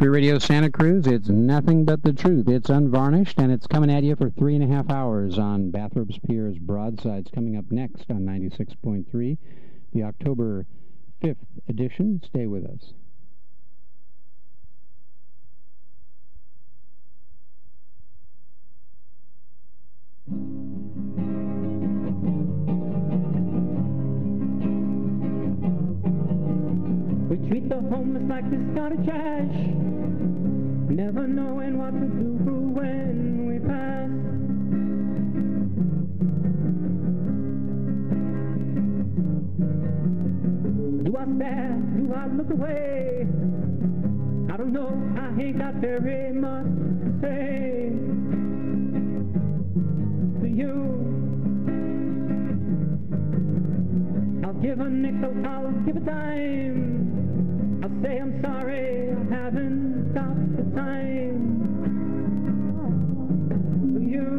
Free Radio Santa Cruz, it's nothing but the truth. It's unvarnished, and it's coming at you for 3.5 hours on Bathrobes Pier's Broadsides. Coming up next on 96.3, the October 5th edition. Stay with us. We treat the homeless like discarded trash, never knowing what to do when we pass. Do I stare? Do I look away? I don't know, I ain't got very much to say to you. I'll give a nickel, I'll give a dime. I'll say I'm sorry, I haven't got the time for you.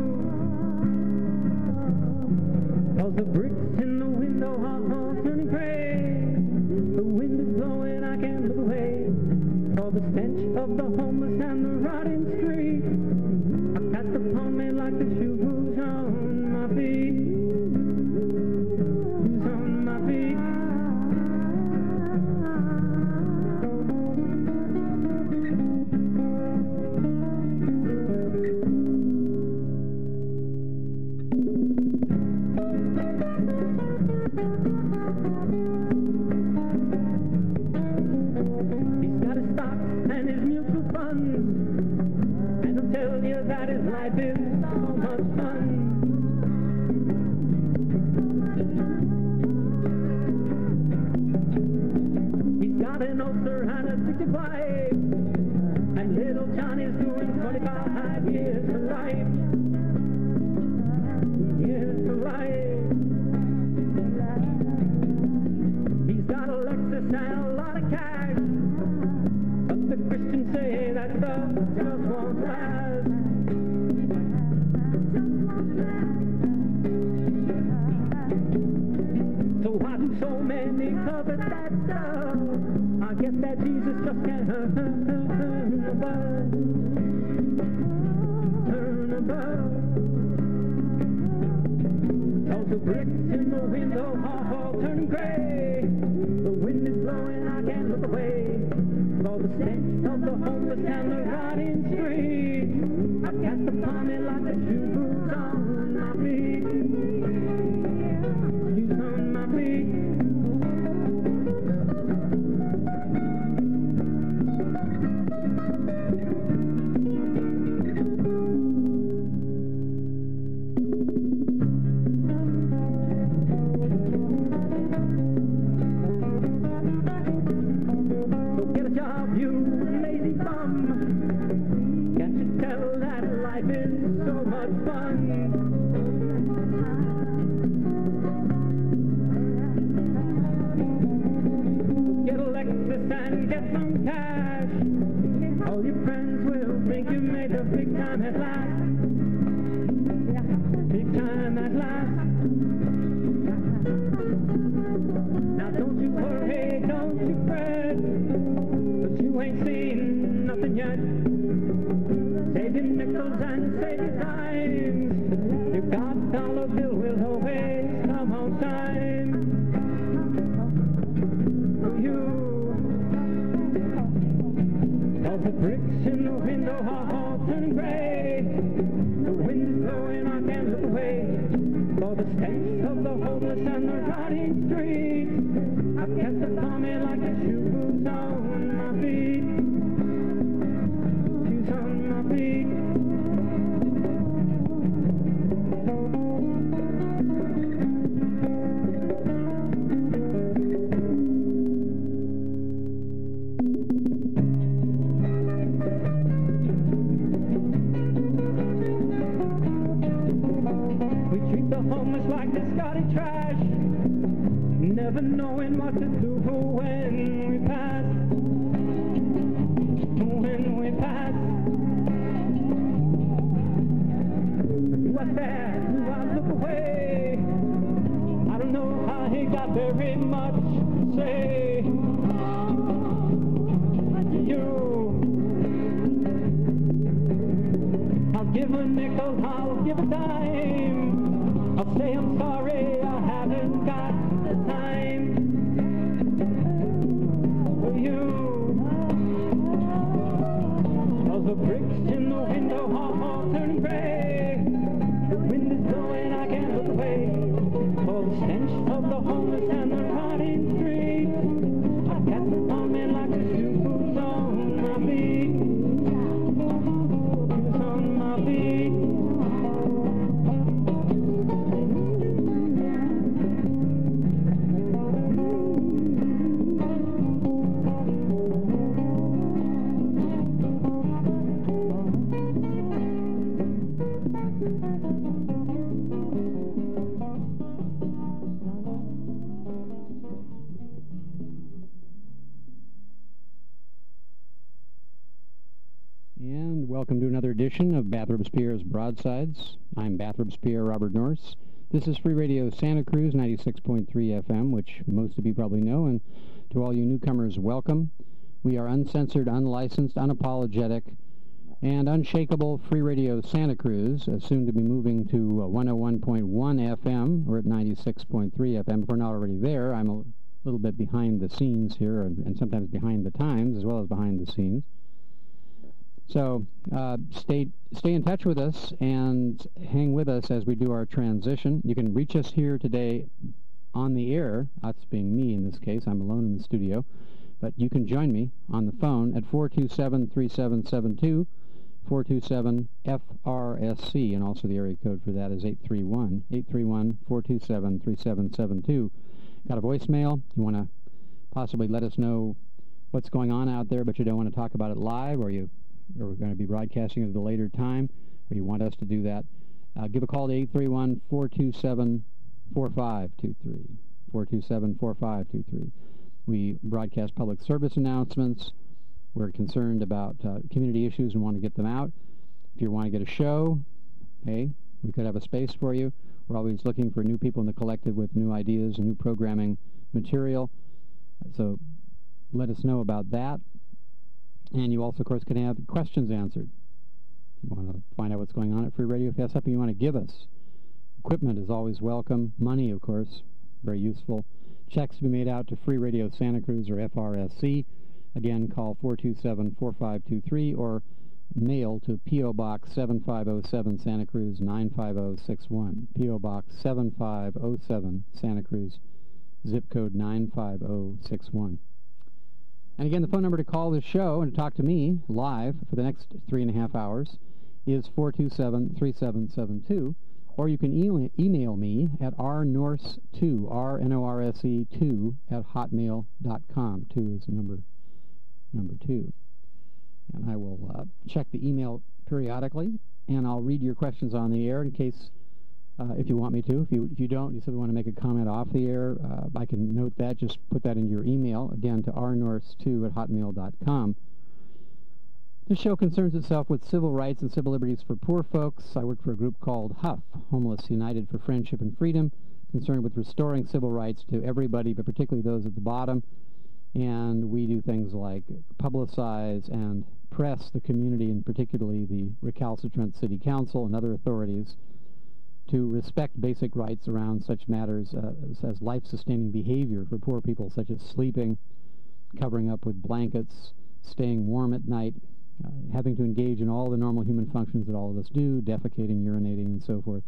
'Cause the bricks in the window are all turning gray. The wind is blowing, I can't look away. For the stench of the homeless and the rotting street are cast upon me like the shoes on my feet. Shoes on my feet. That his life is so much fun. He's got an ulcer and a addicted wife, and little Johnny's doing 25 years to life. Years to life. He's got a Lexus and a lot of cash, but the Christians say that stuff just won't last. So why do so many covet that stuff? I guess that Jesus just can't turn above. Turn above. 'Cause the bricks in the window are all turning gray. The wind is blowing, I can't look away. For the stench of the homeless and the rotting street I've cast upon me like the shoes on my feet. Shoes on my feet. Very much say to you. you the time. I'll say I'm sorry, I haven't got the time for you. Cause the bricks in the window are all turning gray. The wind is blowing, I can't look away. For the stench of the homeless and the rotting street. My cats are coming like the shoes on my feet. Shoes on my feet. Welcome to another edition of Bathurst Pierre's Broadsides. I'm Bathurst Pierre Robert Norse. This is Free Radio Santa Cruz 96.3 FM, which most of you probably know, and to all you newcomers, welcome. We are uncensored, unlicensed, unapologetic, and unshakable Free Radio Santa Cruz, soon to be moving to 101.1 FM. We're at 96.3 FM. If we're not already there, I'm a little bit behind the scenes here, and sometimes behind the times as well as behind the scenes. So stay in touch with us and hang with us as we do our transition. You can reach us here today on the air, us being me in this case. I'm alone in the studio. But you can join me on the phone at 427-3772, 427-FRSC, and also the area code for that is 831-427-3772. Got a voicemail? You want to possibly let us know what's going on out there, but you don't want to talk about it live, or we're going to be broadcasting it at a later time, or you want us to do that, give a call to 831-427-4523, 427-4523. We broadcast public service announcements. We're concerned about community issues and want to get them out. If you want to get a show, hey, we could have a space for you. We're always looking for new people in the collective with new ideas and new programming material. So let us know about that. And you also, of course, can have questions answered. If you want to find out what's going on at Free Radio, if you have something you want to give us. Equipment is always welcome. Money, of course, very useful. Checks to be made out to Free Radio Santa Cruz or FRSC. Again, call 427-4523 or mail to P.O. Box 7507 Santa Cruz 95061. P.O. Box 7507 Santa Cruz, zip code 95061. And again, the phone number to call this show and to talk to me live for the next 3.5 hours is 427-3772, or you can email me at rnorse2, R-N-O-R-S-E 2, at hotmail.com. 2 is the number 2. And I will check the email periodically, and I'll read your questions on the air in case, if you want me to. If you don't, you simply want to make a comment off the air, I can note that. Just put that in your email, again, to rnorse2 at hotmail.com. This show concerns itself with civil rights and civil liberties for poor folks. I work for a group called HUF, Homeless United for Friendship and Freedom, concerned with restoring civil rights to everybody, but particularly those at the bottom. And we do things like publicize and press the community, and particularly the recalcitrant city council and other authorities, to respect basic rights around such matters as life-sustaining behavior for poor people, such as sleeping, covering up with blankets, staying warm at night, having to engage in all the normal human functions that all of us do, defecating, urinating, and so forth.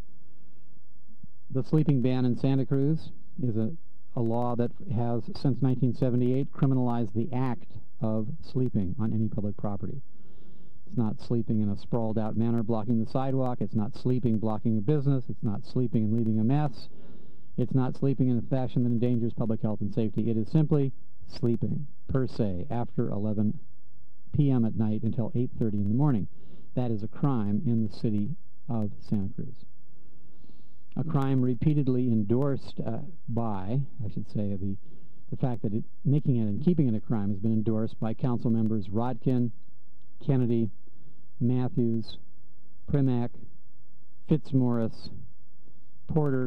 The sleeping ban in Santa Cruz is a law that has, since 1978, criminalized the act of sleeping on any public property. It's not sleeping in a sprawled-out manner blocking the sidewalk. It's not sleeping blocking a business. It's not sleeping and leaving a mess. It's not sleeping in a fashion that endangers public health and safety. It is simply sleeping, per se, after 11 p.m. at night until 8:30 in the morning. That is a crime in the city of Santa Cruz. A crime repeatedly endorsed by, I should say, the fact that making it and keeping it a crime has been endorsed by council members Rodkin, Kennedy, Matthews, Primack, Fitzmaurice, Porter,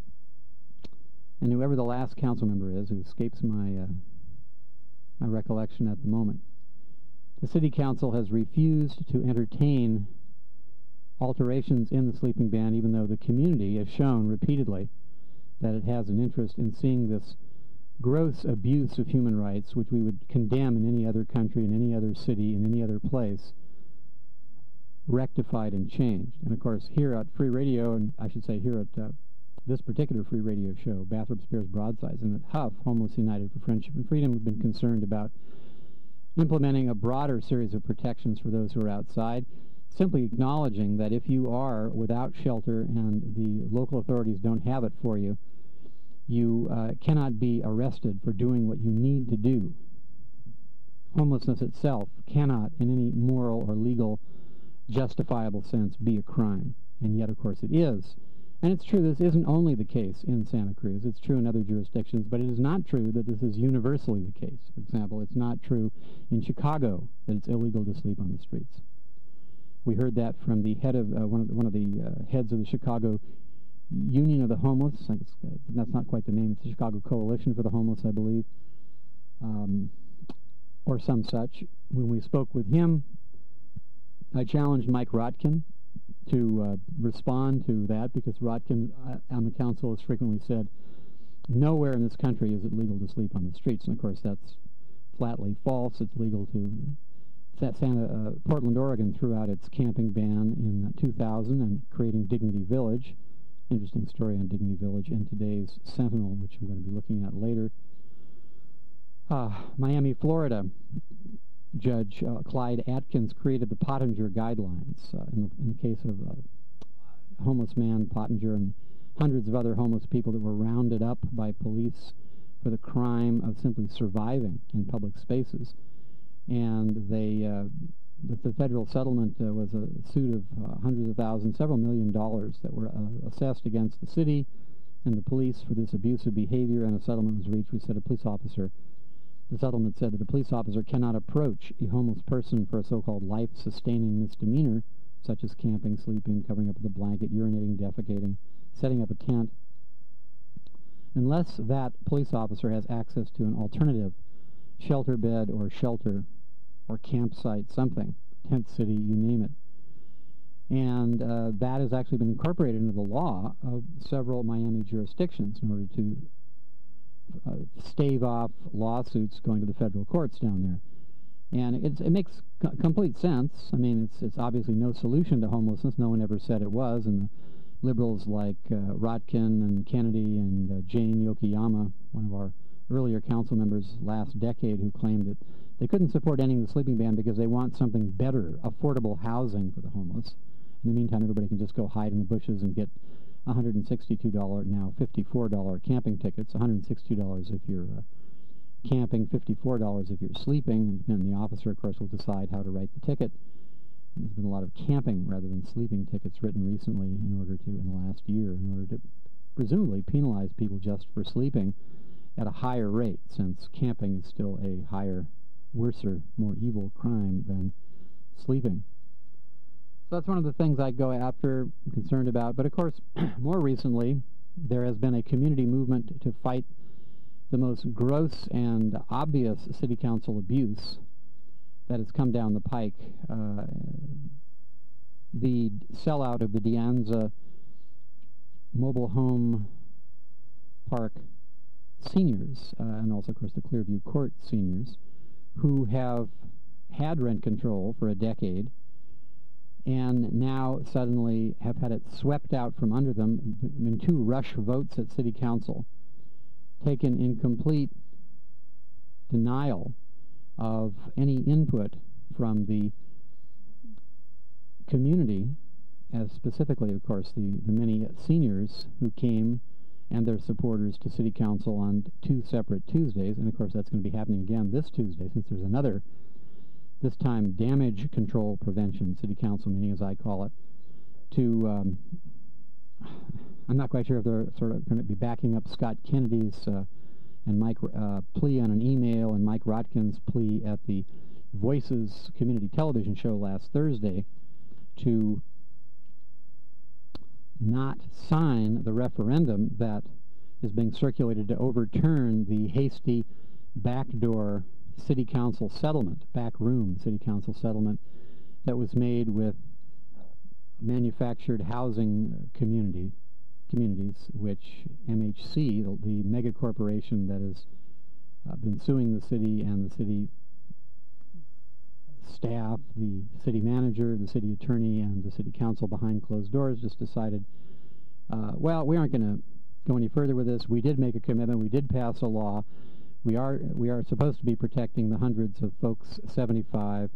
and whoever the last council member is, who escapes my recollection at the moment. The city council has refused to entertain alterations in the sleeping ban, even though the community has shown repeatedly that it has an interest in seeing this gross abuse of human rights, which we would condemn in any other country, in any other city, in any other place, rectified and changed. And of course, here at Free Radio, and I should say here at this particular free radio show, Bathurst Piers Broadsides, and at Huff, Homeless United for Friendship and Freedom, have been concerned about implementing a broader series of protections for those who are outside, simply acknowledging that if you are without shelter and the local authorities don't have it for you, you cannot be arrested for doing what you need to do. Homelessness itself cannot, in any moral or legal justifiable sense, be a crime. And yet, of course, it is. And it's true, this isn't only the case in Santa Cruz. It's true in other jurisdictions, but it is not true that this is universally the case. For example, it's not true in Chicago that it's illegal to sleep on the streets. We heard that from the head of one of the heads of the Chicago Union of the Homeless. That's not quite the name. It's the Chicago Coalition for the Homeless, I believe, or some such. When we spoke with him, I challenged Mike Rotkin to respond to that, because Rotkin on the council has frequently said nowhere in this country is it legal to sleep on the streets. And of course that's flatly false. It's legal to. Portland, Oregon threw out its camping ban in 2000 and creating Dignity Village. Interesting story on Dignity Village in today's Sentinel, which I'm going to be looking at later. Miami, Florida. Judge Clyde Atkins created the Pottinger Guidelines in the case of homeless man Pottinger and hundreds of other homeless people that were rounded up by police for the crime of simply surviving in public spaces. And the federal settlement was a suit of hundreds of thousands, several $1 million that were assessed against the city and the police for this abusive behavior, and a settlement was reached which said the settlement said that a police officer cannot approach a homeless person for a so-called life-sustaining misdemeanor, such as camping, sleeping, covering up with a blanket, urinating, defecating, setting up a tent, unless that police officer has access to an alternative shelter bed or shelter or campsite, something, tent city, you name it. And that has actually been incorporated into the law of several Miami jurisdictions in order to stave off lawsuits going to the federal courts down there. And it makes complete sense. I mean, it's obviously no solution to homelessness. No one ever said it was. And the liberals like Rotkin and Kennedy and Jane Yokoyama, one of our earlier council members last decade, who claimed that they couldn't support ending the sleeping ban because they want something better, affordable housing for the homeless. In the meantime, everybody can just go hide in the bushes and get $162, now $54 camping tickets, $162 if you're camping, $54 if you're sleeping, and the officer, of course, will decide how to write the ticket. And there's been a lot of camping rather than sleeping tickets written recently in the last year, in order to presumably penalize people just for sleeping at a higher rate, since camping is still a higher, worser, more evil crime than sleeping. So that's one of the things I go after, concerned about. But of course, more recently, there has been a community movement to fight the most gross and obvious city council abuse that has come down the pike. The sellout of the De Anza mobile home park seniors, and also, of course, the Clearview Court seniors, who have had rent control for a decade, and now suddenly have had it swept out from under them in 2 rush votes at City Council, taken in complete denial of any input from the community, as specifically, of course, the many seniors who came and their supporters to City Council on 2 separate Tuesdays. And of course that's going to be happening again this Tuesday, since there's another, this time, damage control prevention City Council meeting, as I call it, to, I'm not quite sure if they're sort of going to be backing up Scott Kennedy's and Mike plea on an email, and Mike Rotkin's plea at the Voices community television show last Thursday, to not sign the referendum that is being circulated to overturn the hasty backdoor City Council settlement, backroom City Council settlement that was made with manufactured housing communities, which MHC, the mega corporation that has been suing the city and the city staff, the city manager, the city attorney, and the city council behind closed doors, just decided, well, we aren't going to go any further with this. We did make a commitment. We did pass a law. We are supposed to be protecting the hundreds of folks 75,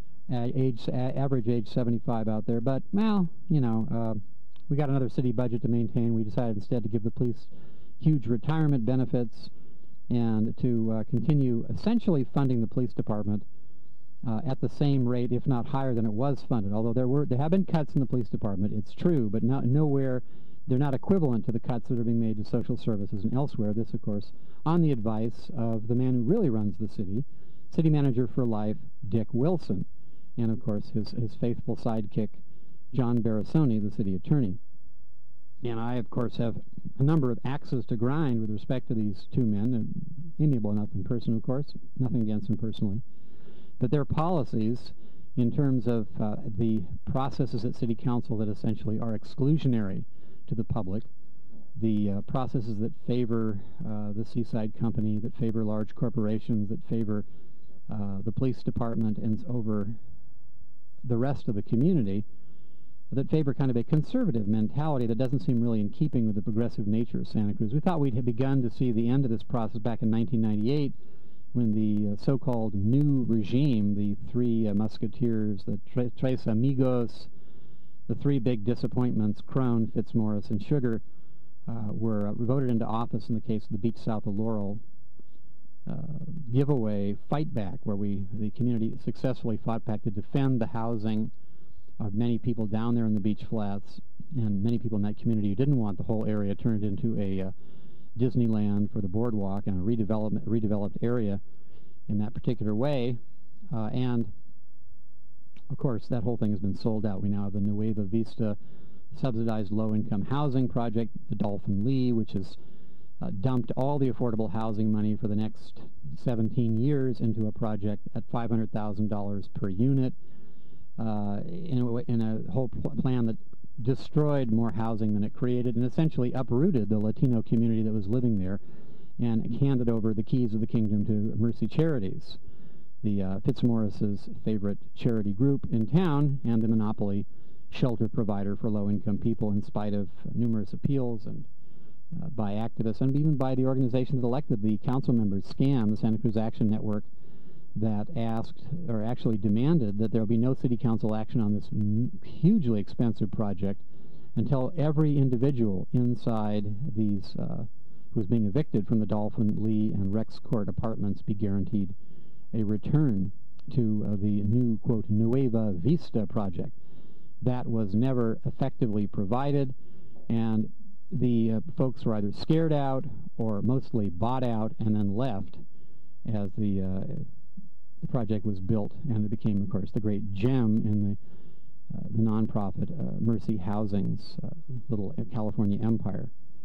average age 75 out there. But, well, you know, we got another city budget to maintain. We decided instead to give the police huge retirement benefits and to continue essentially funding the police department at the same rate, if not higher than it was funded. Although there have been cuts in the police department, it's true, but nowhere, they're not equivalent to the cuts that are being made to social services and elsewhere. This, of course, on the advice of the man who really runs the city manager for life, Dick Wilson, and of course his faithful sidekick, John Barasoni, the city attorney. And I, of course, have a number of axes to grind with respect to these two men, amiable enough in person, of course, nothing against them personally. But their policies in terms of the processes at City Council that essentially are exclusionary to the public, the processes that favor the Seaside Company, that favor large corporations, that favor the police department and over the rest of the community, that favor kind of a conservative mentality that doesn't seem really in keeping with the progressive nature of Santa Cruz. We thought we'd have begun to see the end of this process back in 1998 when the so-called new regime, the three musketeers, the Tres Amigos, the three big disappointments, Crone, Fitzmaurice, and Sugar, were voted into office in the case of the beach south of Laurel giveaway fight back, where the community successfully fought back to defend the housing of many people down there in the beach flats, and many people in that community who didn't want the whole area turned into a Disneyland for the boardwalk and a redeveloped area in that particular way. And of course, that whole thing has been sold out. We now have the Nueva Vista subsidized low-income housing project, the Dolphin Lee, which has dumped all the affordable housing money for the next 17 years into a project at $500,000 per unit, in a whole plan that destroyed more housing than it created and essentially uprooted the Latino community that was living there and handed over the keys of the kingdom to Mercy Charities, the Fitzmaurice's favorite charity group in town and the monopoly shelter provider for low-income people, in spite of numerous appeals and by activists and even by the organization that elected the council members, SCAN, the Santa Cruz Action Network, that asked, or actually demanded, that there will be no city council action on this hugely expensive project until every individual inside these who's being evicted from the Dolphin, Lee, and Rex Court apartments be guaranteed a return to the new, quote, Nueva Vista project. That was never effectively provided, and the folks were either scared out or mostly bought out and then left as the project was built, and it became, of course, the great gem in the nonprofit Mercy Housing's little California empire.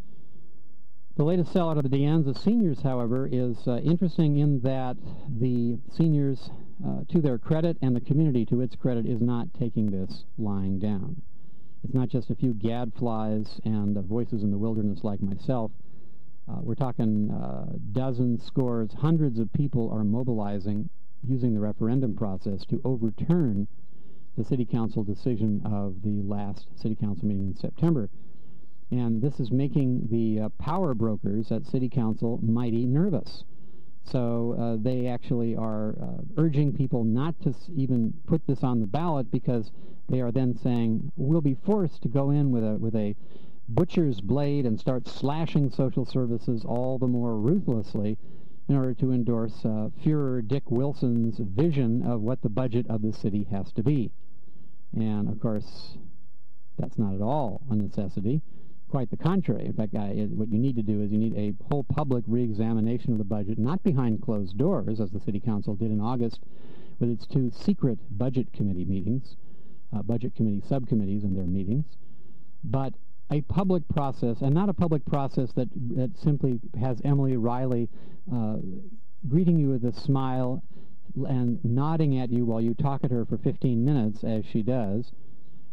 The latest sellout of the De Anza seniors, however, is interesting in that the seniors, to their credit, and the community, to its credit, is not taking this lying down. It's not just a few gadflies and voices in the wilderness like myself. We're talking dozens, scores, hundreds of people are mobilizing using the referendum process to overturn the city council decision of the last city council meeting in September. And this is making the power brokers at city council mighty nervous. So they actually are urging people not to even put this on the ballot, because they are then saying, we'll be forced to go in with a butcher's blade and start slashing social services all the more ruthlessly in order to endorse Führer Dick Wilson's vision of what the budget of the city has to be. And, of course, that's not at all a necessity. Quite the contrary. In fact, what you need to do is you need a whole public re-examination of the budget, not behind closed doors, as the City Council did in August with its two secret budget committee meetings, budget committee subcommittees and their meetings, but a public process, and not a public process that simply has Emily Riley greeting you with a smile and nodding at you while you talk at her for 15 minutes, as she does,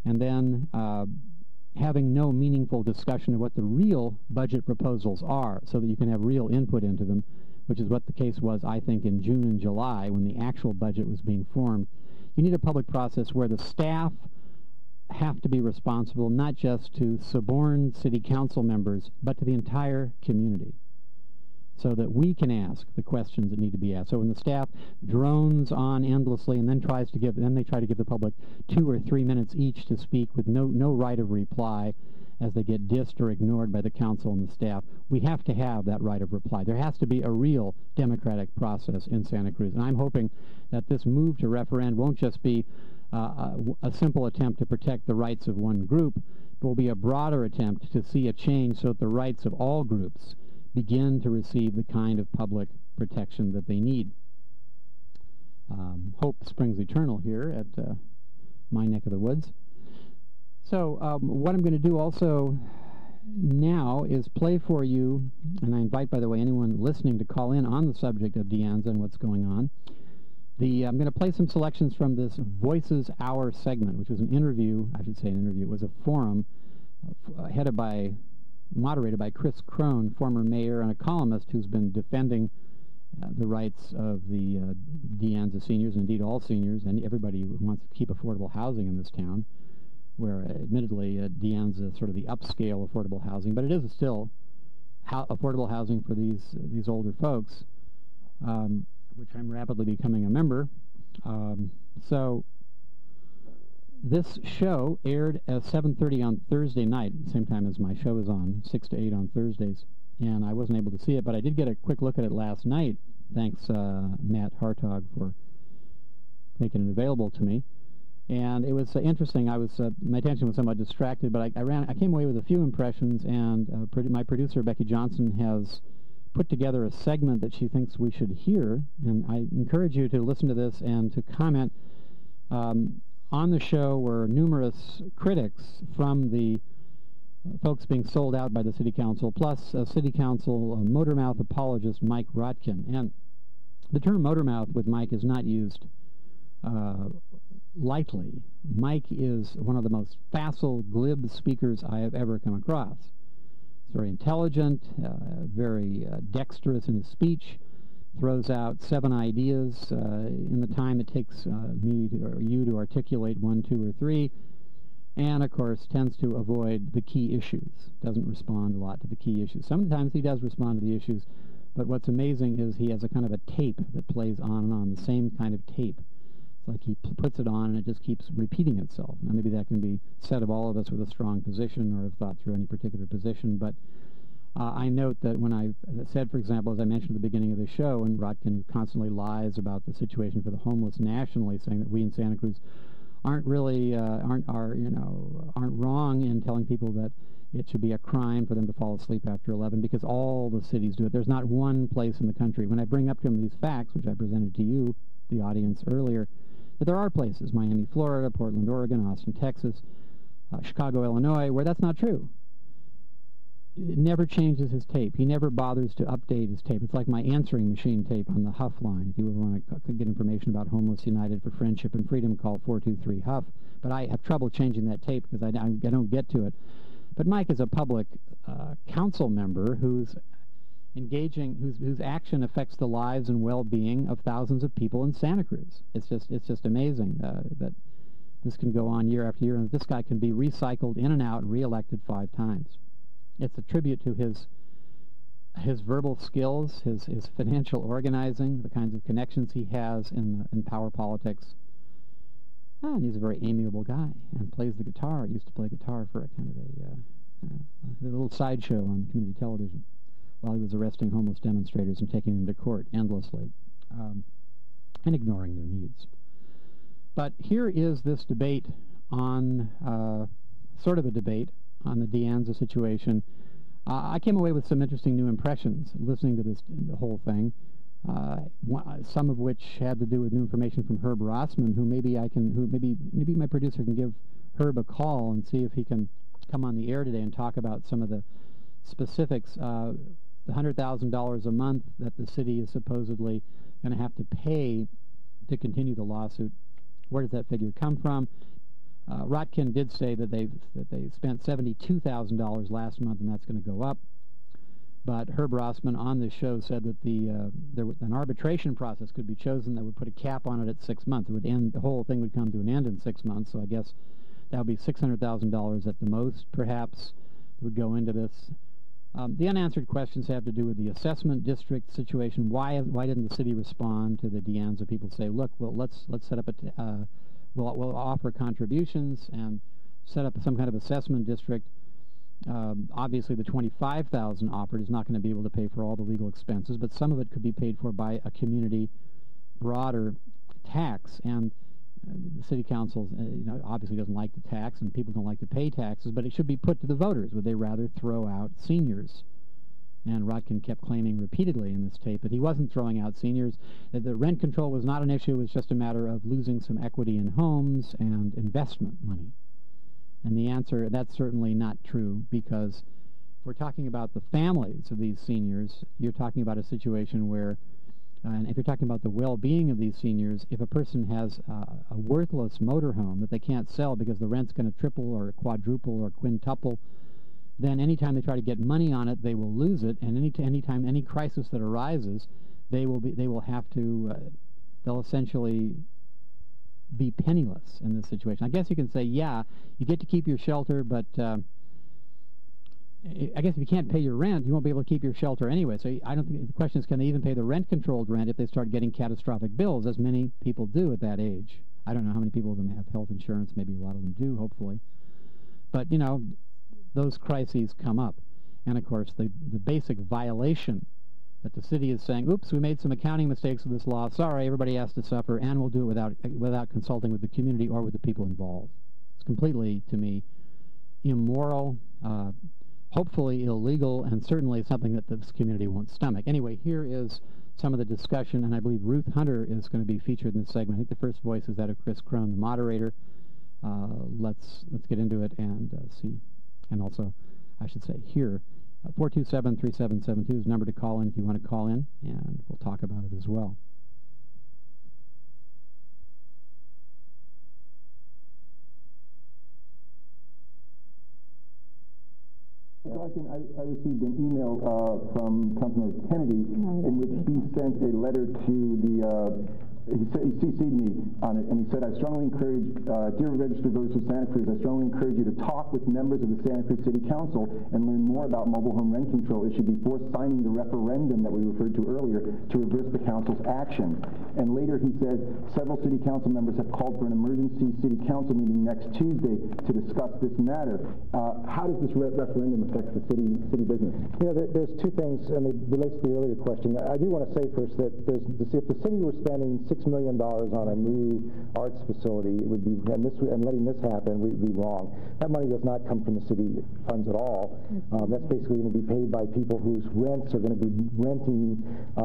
and then having no meaningful discussion of what the real budget proposals are so that you can have real input into them, which is what the case was, I think, in June and July when the actual budget was being formed. You need a public process where the staff have to be responsible not just to suborned city council members, but to the entire community, so that we can ask the questions that need to be asked. So when the staff drones on endlessly and then they try to give the public 2 or 3 minutes each to speak with no right of reply as they get dissed or ignored by the council and the staff, we have to have that right of reply. There has to be a real democratic process in Santa Cruz. And I'm hoping that this move to referend won't just be a simple attempt to protect the rights of one group, but will be a broader attempt to see a change so that the rights of all groups begin to receive the kind of public protection that they need. Hope springs eternal here at my neck of the woods. So what I'm going to do also now is play for you, and I invite, by the way, anyone listening to call in on the subject of De Anza and what's going on. I'm going to play some selections from this Voices Hour segment, which was an interview, I should say an interview, it was a forum moderated by Chris Crone, former mayor and a columnist who's been defending the rights of the De Anza seniors, indeed all seniors, and everybody who wants to keep affordable housing in this town, where admittedly De Anza is sort of the upscale affordable housing, but it is still affordable housing for these older folks, which I'm rapidly becoming a member. So this show aired at 7:30 on Thursday night, same time as my show is on, 6 to 8 on Thursdays, and I wasn't able to see it, but I did get a quick look at it last night. Thanks, Matt Hartog, for making it available to me. And it was interesting. My attention was somewhat distracted, but I came away with a few impressions, and my producer, Becky Johnson, has put together a segment that she thinks we should hear, and I encourage you to listen to this and to comment. On the show were numerous critics from the folks being sold out by the City Council, plus City Council motormouth apologist Mike Rotkin. And the term motormouth with Mike is not used lightly. Mike is one of the most facile, glib speakers I have ever come across. He's very intelligent, very dexterous in his speech, throws out 7 ideas in the time it takes me or you to articulate 1, 2, or 3, and of course tends to avoid the key issues, doesn't respond a lot to the key issues. Sometimes he does respond to the issues, but what's amazing is he has a kind of a tape that plays on and on, the same kind of tape. It's like he puts it on and it just keeps repeating itself. Now maybe that can be said of all of us with a strong position or have thought through any particular position, but I note that when I said, for example, as I mentioned at the beginning of the show, and Rotkin constantly lies about the situation for the homeless nationally, saying that we in Santa Cruz aren't wrong in telling people that it should be a crime for them to fall asleep after 11 because all the cities do it. There's not one place in the country. When I bring up to him these facts, which I presented to you, the audience, earlier, that there are places, Miami, Florida, Portland, Oregon, Austin, Texas, Chicago, Illinois, where that's not true. It never changes his tape. He never bothers to update his tape. It's like my answering machine tape on the Huff line. If you ever want to get information about Homeless United for Friendship and Freedom, call 423-HUFF. But I have trouble changing that tape because I don't get to it. But Mike is a public council member who's engaging, whose action affects the lives and well-being of thousands of people in Santa Cruz. It's just amazing that this can go on year after year, and this guy can be recycled in and out and reelected 5 times. It's a tribute to his verbal skills, his financial organizing, the kinds of connections he has in power politics. And he's a very amiable guy and plays the guitar. He used to play guitar for a kind of a little sideshow on community television while he was arresting homeless demonstrators and taking them to court endlessly and ignoring their needs. But here is this debate on, sort of a debate, on the De Anza situation. I came away with some interesting new impressions listening to the whole thing, some of which had to do with new information from Herb Rossman, who maybe my producer can give Herb a call and see if he can come on the air today and talk about some of the specifics. The $100,000 a month that the city is supposedly going to have to pay to continue the lawsuit. Where does that figure come from? Rotkin did say that they spent $72,000 last month, and that's going to go up. But Herb Rossman on this show said that an arbitration process could be chosen that would put a cap on it at 6 months. It would end. The whole thing would come to an end in 6 months. So I guess that would be $600,000 at the most, perhaps, would go into this. The unanswered questions have to do with the assessment district situation. Why didn't the city respond to the demands of people say, look, well, let's set up we'll offer contributions and set up some kind of assessment district. Obviously, the $25,000 offered is not going to be able to pay for all the legal expenses, but some of it could be paid for by a community broader tax. And the city council, obviously doesn't like the tax, and people don't like to pay taxes, but it should be put to the voters. Would they rather throw out seniors? And Rotkin kept claiming repeatedly in this tape that he wasn't throwing out seniors, that the rent control was not an issue. It was just a matter of losing some equity in homes and investment money. And the answer, that's certainly not true, because if we're talking about the families of these seniors, you're talking about a situation where, and if you're talking about the well-being of these seniors, if a person has a worthless motorhome that they can't sell because the rent's going to triple or quadruple or quintuple, then anytime they try to get money on it, they will lose it. And anytime any crisis that arises, they'll essentially be penniless in this situation. I guess you can say, yeah, you get to keep your shelter, but I guess if you can't pay your rent, you won't be able to keep your shelter anyway. So I don't think the question is, can they even pay the rent-controlled rent if they start getting catastrophic bills, as many people do at that age. I don't know how many people of them have health insurance. Maybe a lot of them do, hopefully. But, those crises come up. And, of course, the basic violation that the city is saying, oops, we made some accounting mistakes with this law. Sorry, everybody has to suffer, and we'll do it without consulting with the community or with the people involved. It's completely, to me, immoral, hopefully illegal, and certainly something that this community won't stomach. Anyway, here is some of the discussion, and I believe Ruth Hunter is going to be featured in this segment. I think the first voice is that of Chris Crone, the moderator. Let's get into it and see. And also, I should say, here, 427-3772 is the number to call in if you want to call in, and we'll talk about it as well. I received an email from Councilman Kennedy in which he sent a letter to the he CC'd me on it, and he said, I strongly encourage, dear registered voters of Santa Cruz, I strongly encourage you to talk with members of the Santa Cruz City Council and learn more about mobile home rent control issue before signing the referendum that we referred to earlier to reverse the council's action. And later he said, several city council members have called for an emergency city council meeting next Tuesday to discuss this matter. How does this referendum affect the city business? There's two things, and it relates to the earlier question. I do want to say first that if the city were spending $6 million on a new arts facility, it would be, and letting this happen would be wrong. That money does not come from the city funds at all. That's basically going to be paid by people whose rents are going to be renting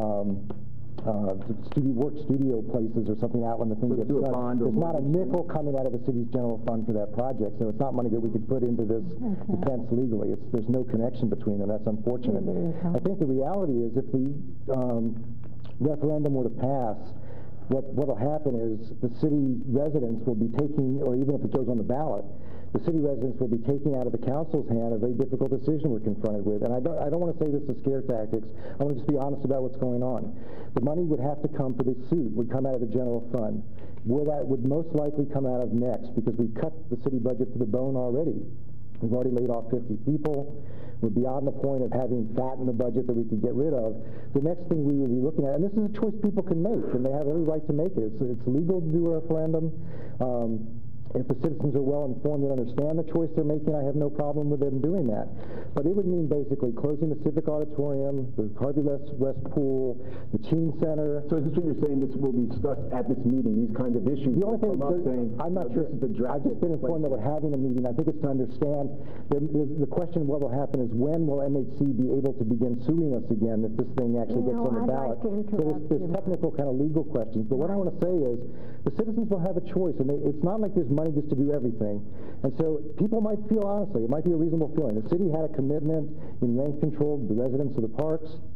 studio places or something out when the thing gets done. There's not a nickel coming out of the city's general fund for that project, so it's not money that we could put into this defense legally. There's no connection between them. That's unfortunate. I think the reality is if the referendum were to pass, what will happen is the city residents will be taking, or even if it goes on the ballot, the city residents will be taking out of the council's hand a very difficult decision we're confronted with. And I don't want to say this is scare tactics. I want to just be honest about what's going on. The money would have to come for this suit, would come out of the general fund. Where that would most likely come out of next, because we've cut the city budget to the bone already. We've already laid off 50 people. We're beyond the point of having fat in the budget that we could get rid of. The next thing we would be looking at, and this is a choice people can make, and they have every right to make it. It's legal to do a referendum. If the citizens are well informed and understand the choice they're making, I have no problem with them doing that. But it would mean basically closing the Civic Auditorium, the Harvey West Pool, the Teen Center. So is this what you're saying, this will be discussed at this meeting, these kinds of issues? The only thing, I'm not sure. I've just been informed that we're having a meeting. I think it's to understand. The question of what will happen is when will MHC be able to begin suing us again if this thing actually gets on the ballot? So there's technical kind of legal questions. But what I want to say is the citizens will have a choice, and it's not like there's money just to do everything. And so people might feel, honestly, it might be a reasonable feeling. The city had a commitment in rent control to the residents of the parks.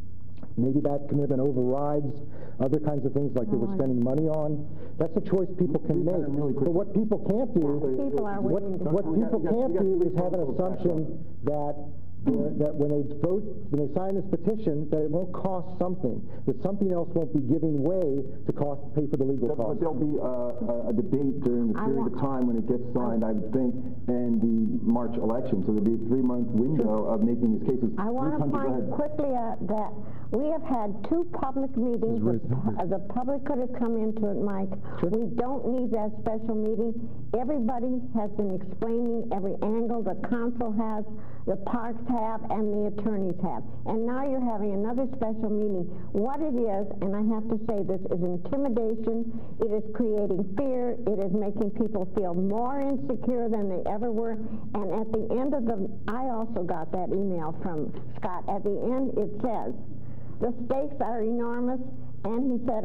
Maybe that commitment overrides other kinds of things like that we're spending money on. That's a choice people can make. But what people can't do, what people can't do is have an assumption that when they vote, when they sign this petition, that it won't cost something, that something else won't be giving way to pay for the legal costs. But there'll be a debate during the period of time when it gets signed, I would think, and the March election. So there'll be a 3-month window of making these cases. I want to point quickly that we have had 2 public meetings. The public could have come into it, Mike. Sure. We don't need that special meeting. Everybody has been explaining every angle. The council has, the parks have, and the attorneys have. And now you're having another special meeting. What it is, and I have to say this, is intimidation. It is creating fear. It is making people feel more insecure than they ever were. And at the end of I also got that email from Scott. At the end, it says, the stakes are enormous, and he said,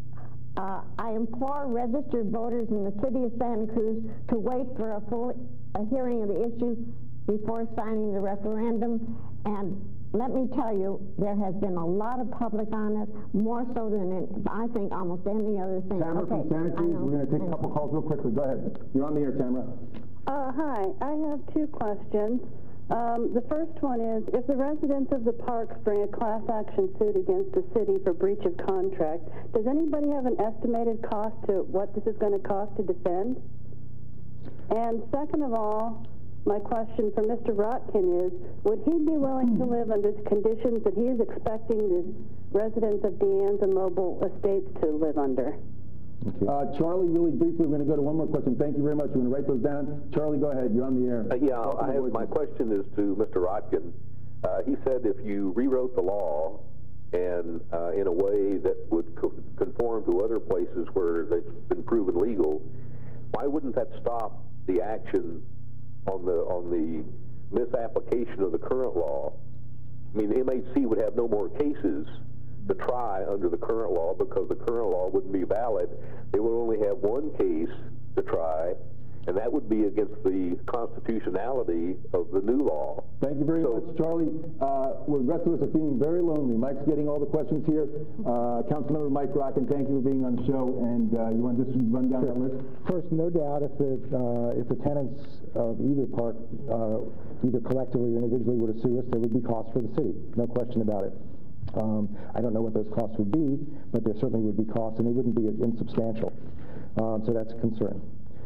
I implore registered voters in the city of Santa Cruz to wait for a hearing of the issue before signing the referendum. And let me tell you, there has been a lot of public on it, more so than I think almost any other thing. Tamara from Santa Cruz, we're going to take a couple calls real quickly. Go ahead. You're on the air, Tamara. Hi, I have 2 questions. The first one is, if the residents of the parks bring a class action suit against the city for breach of contract, does anybody have an estimated cost to what this is going to cost to defend? And second of all, my question for Mr. Rotkin is, would he be willing to live under the conditions that he is expecting the residents of Deanza Mobile Estates to live under? Okay. Charlie, really briefly, we're going to go to one more question. Thank you very much. We're going to write those down. Charlie, go ahead. You're on the air. My question is to Mr. Rotkin. He said if you rewrote the law and in a way that would conform to other places where it's been proven legal, why wouldn't that stop the action on the misapplication of the current law? I mean, the MHC would have no more cases to try under the current law because the current law wouldn't be valid. They would only have one case to try, and that would be against the constitutionality of the new law. Thank you very much, Charlie. The rest of us are feeling very lonely. Mike's getting all the questions here. Councilmember Mike Rotkin, thank you for being on the show. And you want to just run down that list? First, no doubt, if the tenants of either park, either collectively or individually, were to sue us, there would be costs for the city. No question about it. I don't know what those costs would be, but there certainly would be costs, and they wouldn't be insubstantial. So that's a concern.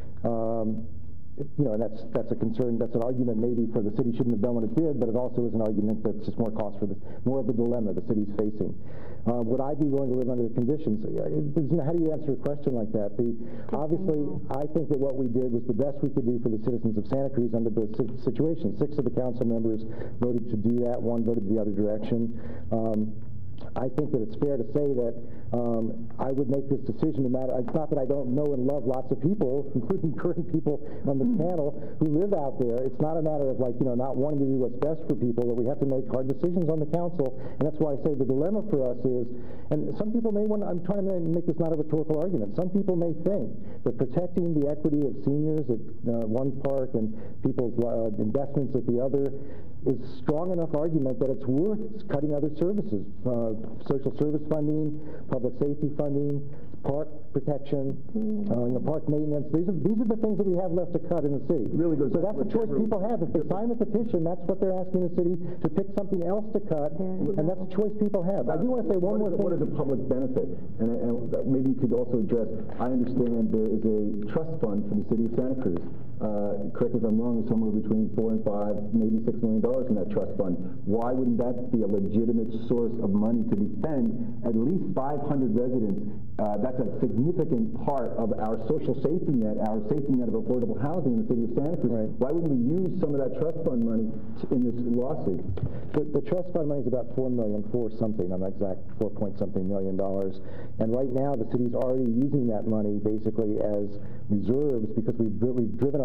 And that's a concern. That's an argument maybe for the city shouldn't have done what it did, but it also is an argument that's just more cost for more of the dilemma the city's facing. Would I be willing to live under the conditions? How do you answer a question like that? Obviously, I think that what we did was the best we could do for the citizens of Santa Cruz under the situation. 6 of the council members voted to do that. 1 voted the other direction. I think that it's fair to say that I would make this decision no matter. It's not that I don't know and love lots of people, including current people on the panel who live out there. It's not a matter of not wanting to do what's best for people, that we have to make hard decisions on the council. And that's why I say the dilemma for us is, and some people may want, I'm trying to make this not a rhetorical argument, some people may think that protecting the equity of seniors at one park and people's investments at the other is strong enough argument that it's worth cutting other services, social service funding, public safety funding, park protection, park maintenance. These are the things that we have left to cut in the city. Really good. So that's the choice people have. If they sign the petition, that's what they're asking the city to pick something else to cut, and that's the choice people have. I do want to say one more thing. What is a public benefit? And maybe you could also address, I understand there is a trust fund for the city of Santa Cruz. Correct me if I'm wrong, there's somewhere between $4 and $5, maybe $6 million in that trust fund. Why wouldn't that be a legitimate source of money to defend at least 500 residents? That's a significant part of our social safety net, our safety net of affordable housing in the city of Santa Cruz. Right. Why wouldn't we use some of that trust fund money in this lawsuit? The trust fund money is about $4 million, I'm exact, $4-point-something million. And right now the city's already using that money basically as reserves because we've driven our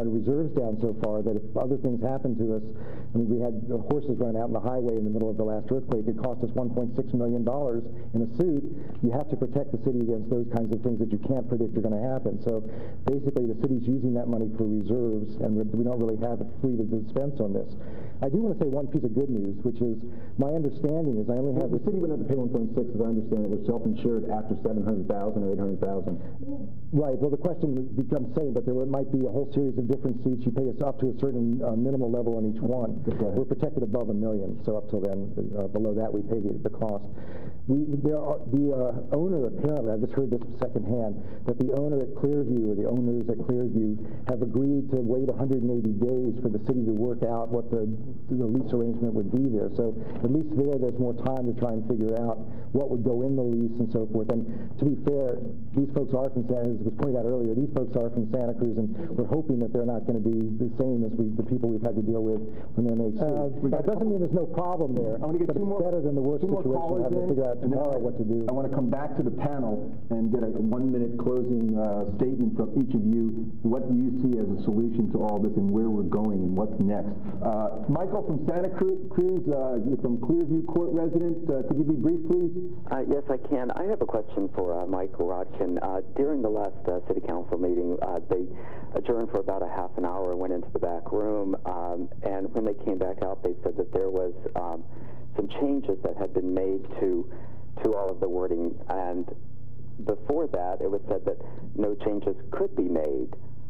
our reserves down so far that if other things happen to us, I mean, we had horses running out on the highway in the middle of the last earthquake. It cost us $1.6 million in a suit. You have to protect the city against those kinds of things that you can't predict are going to happen. So basically, the city's using that money for reserves, and we don't really have a fleet of dispense on this. I do want to say one piece of good news, which is my understanding is I only have... The city wouldn't have to pay 1.6, as I understand it, was self-insured after 700,000 or 800,000. Right. Well, the question becomes saying that there might be a whole series of different suits. You pay us up to a certain minimal level on each one. We're protected above $1 million, so up till then, below that, we pay the cost. The owner, apparently, I just heard this secondhand, that the owner at Clearview, or the owners at Clearview, have agreed to wait 180 days for the city to work out what the lease arrangement would be there. So at least there's more time to try and figure out what would go in the lease and so forth. And to be fair, these folks are from Santa, as was pointed out earlier, these folks are from Santa Cruz, and we're hoping that they're not going to be the same as the people we've had to deal with from MHC. That doesn't mean there's no problem there, I want to get but it's better than the worst situation having to figure out tomorrow what to do. I want to come back to the panel and get a 1-minute closing statement from each of you. What do you see as a solution to all this and where we're going and what's next? Michael from Santa Cruz, you're from Clearview Court resident. Could you be brief, please? Yes, I can. I have a question for Mike Rodkin. During the last city council meeting, they adjourned for about a half an hour and went into the back room, and when they came back out, they said that there was some changes that had been made to all of the wording, and before that, it was said that no changes could be made.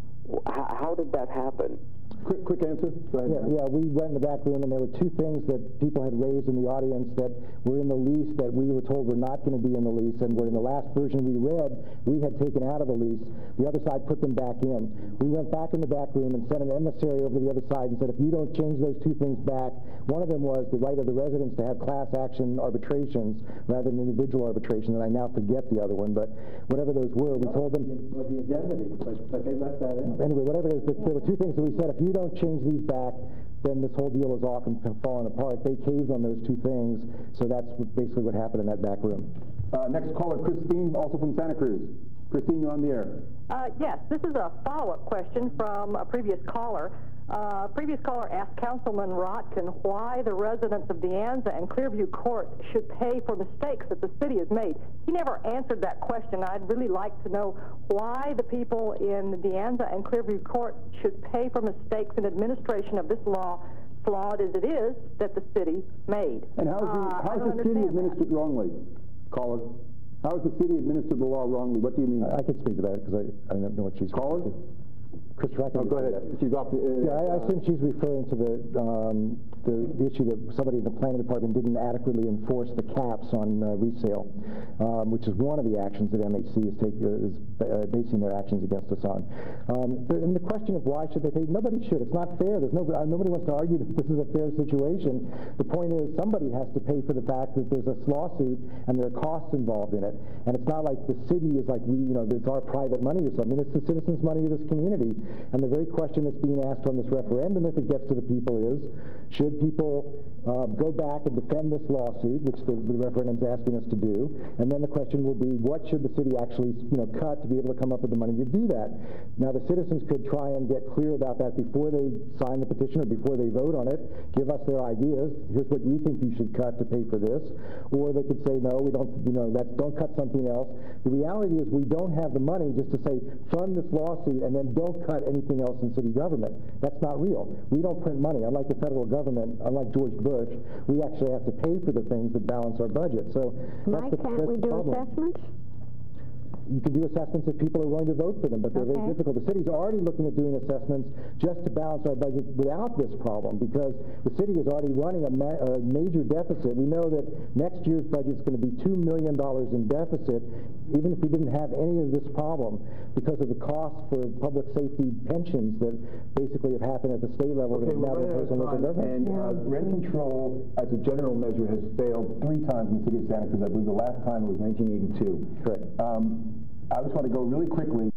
How did that happen? Quick answer. Go ahead. Yeah, we went in the back room, and there were two things that people had raised in the audience that were in the lease that we were told were not going to be in the lease, and were in the last version we read, we had taken out of the lease. The other side put them back in. We went back in the back room and sent an emissary over to the other side and said, if you don't change those two things back, one of them was the right of the residents to have class action arbitrations rather than individual arbitration, and I now forget the other one, but whatever those were, we told them... Was the indemnity, but they left that in. Anyway, whatever it is, there were two things that we said, if you don't change these back, then this whole deal is off and falling apart. They caved on those two things, so that's basically what happened in that back room. Next caller, Christine, also from Santa Cruz. Christine, you're on the air. Yes, this is a follow-up question from a previous caller. Previous caller asked Councilman Rotkin why the residents of De Anza and Clearview Court should pay for mistakes that the city has made. He never answered that question. I'd really like to know why the people in De Anza and Clearview Court should pay for mistakes in administration of this law, flawed as it is, that the city made. And how is the city administered wrongly, caller? How is the city administered the law wrongly? What do you mean? I can speak to that because I don't know what she's... Caller? Chris Rackin. Go ahead. She's off the... I assume she's referring to the issue that somebody in the planning department didn't adequately enforce the caps on resale, which is one of the actions that MHC is basing their actions against us on. And the question of why should they pay, nobody should. It's not fair. Nobody wants to argue that this is a fair situation. The point is somebody has to pay for the fact that there's a lawsuit and there are costs involved in it. And it's not like the city is like it's our private money or something. It's the citizens' money of this community. And the very question that's being asked on this referendum, if it gets to the people, is should people go back and defend this lawsuit, which the referendum's asking us to do, and then the question will be, what should the city actually cut to be able to come up with the money to do that? Now, the citizens could try and get clear about that before they sign the petition or before they vote on it, give us their ideas, here's what we think you should cut to pay for this, or they could say, no, we don't, don't cut something else. The reality is we don't have the money just to say, fund this lawsuit and then don't cut anything else in city government. That's not real. We don't print money. Unlike the federal government, unlike George Bush, we actually have to pay for the things that balance our budget. So Mike, can't we do assessments? You can do assessments if people are willing to vote for them, but they're very difficult. The city's already looking at doing assessments just to balance our budget without this problem, because the city is already running a major deficit. We know that next year's budget is going to be $2 million in deficit, even if we didn't have any of this problem, because of the cost for public safety pensions that basically have happened at the state level that have now been imposed on local government. And rent control, as a general measure, has failed 3 times in the city of Santa Cruz. I believe the last time was 1982. Correct. I just want to go really quickly.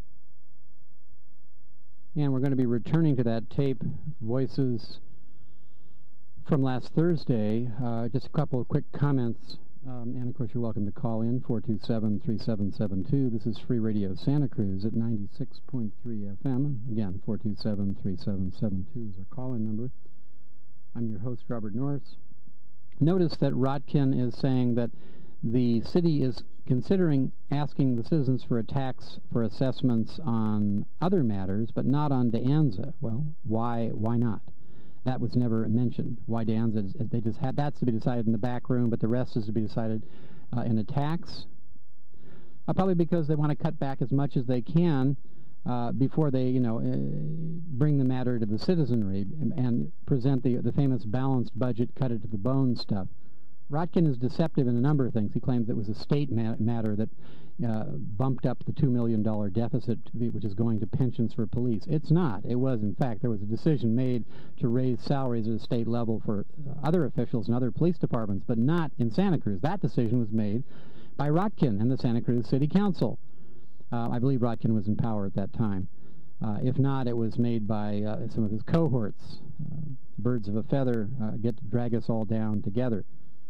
And we're going to be returning to that tape, voices from last Thursday. Just a couple of quick comments And, of course, you're welcome to call in, 427-3772. This is Free Radio Santa Cruz at 96.3 FM. Again, 427-3772 is our call-in number. I'm your host, Robert Norris. Notice that Rotkin is saying that the city is considering asking the citizens for a tax for assessments on other matters, but not on De Anza. Well, why not? That was never mentioned. Why De Anza? They just had that's to be decided in the back room, but the rest is to be decided in a tax. Probably because they want to cut back as much as they can before they, bring the matter to the citizenry and present the famous balanced budget, cut it to the bone stuff. Rotkin is deceptive in a number of things. He claims it was a state matter that bumped up the $2 million deficit, which is going to pensions for police. It's not. It was, in fact, there was a decision made to raise salaries at a state level for other officials and other police departments, but not in Santa Cruz. That decision was made by Rotkin and the Santa Cruz City Council. I believe Rotkin was in power at that time. If not, it was made by some of his cohorts. Birds of a feather drag us all down together.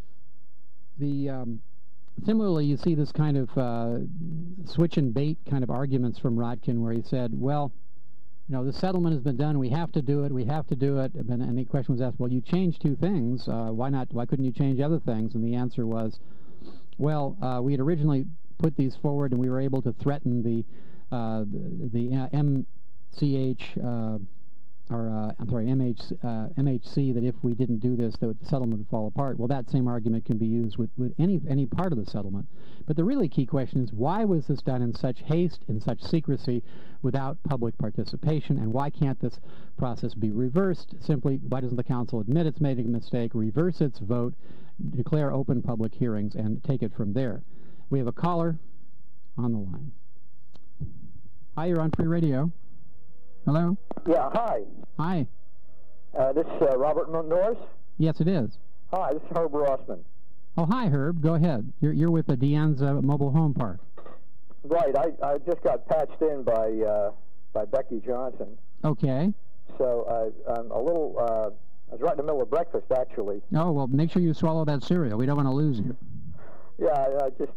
Similarly, you see this kind of switch and bait kind of arguments from Rotkin, where he said, well, the settlement has been done, we have to do it, and the question was asked, well, you changed two things, why couldn't you change other things? And the answer was, well, we had originally put these forward, and we were able to threaten the MHC, that if we didn't do this, that the settlement would fall apart. Well, that same argument can be used with any part of the settlement. But the really key question is, why was this done in such haste, in such secrecy, without public participation, and why can't this process be reversed? Simply, why doesn't the council admit it's made a mistake, reverse its vote, declare open public hearings, and take it from there? We have a caller on the line. Hi, you're on Free Radio. Hello? Yeah, hi. Hi. This is Robert Norris? Yes, it is. Hi, this is Herb Rossman. Oh, hi, Herb. Go ahead. You're with the De Anza Mobile Home Park. Right. I just got patched in by Becky Johnson. Okay. So I'm a little... I was right in the middle of breakfast, actually. Oh, well, make sure you swallow that cereal. We don't want to lose you. Yeah, I just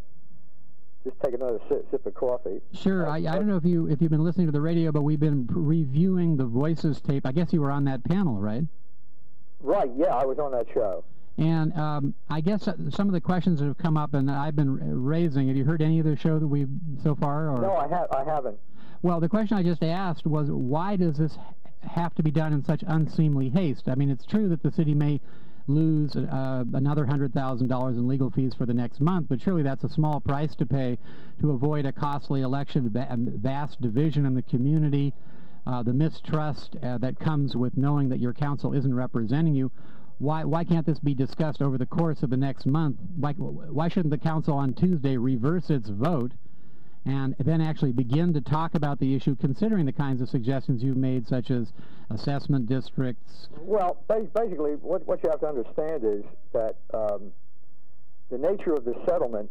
take another sip of coffee. Sure. I don't know if you've been listening to the radio, but we've been reviewing the Voices tape. I guess you were on that panel, right? Right. Yeah, I was on that show. And I guess some of the questions that have come up and that I've been raising. Have you heard any of the show that we've so far? Or? No, I haven't. Well, the question I just asked was, why does this have to be done in such unseemly haste? I mean, it's true that the city may lose another $100,000 in legal fees for the next month, but surely that's a small price to pay to avoid a costly election, vast division in the community, the mistrust that comes with knowing that your council isn't representing you. Why can't this be discussed over the course of the next month? Why shouldn't the council on Tuesday reverse its vote and then actually begin to talk about the issue, considering the kinds of suggestions you've made, such as assessment districts? Well, basically, what you have to understand is that the nature of the settlement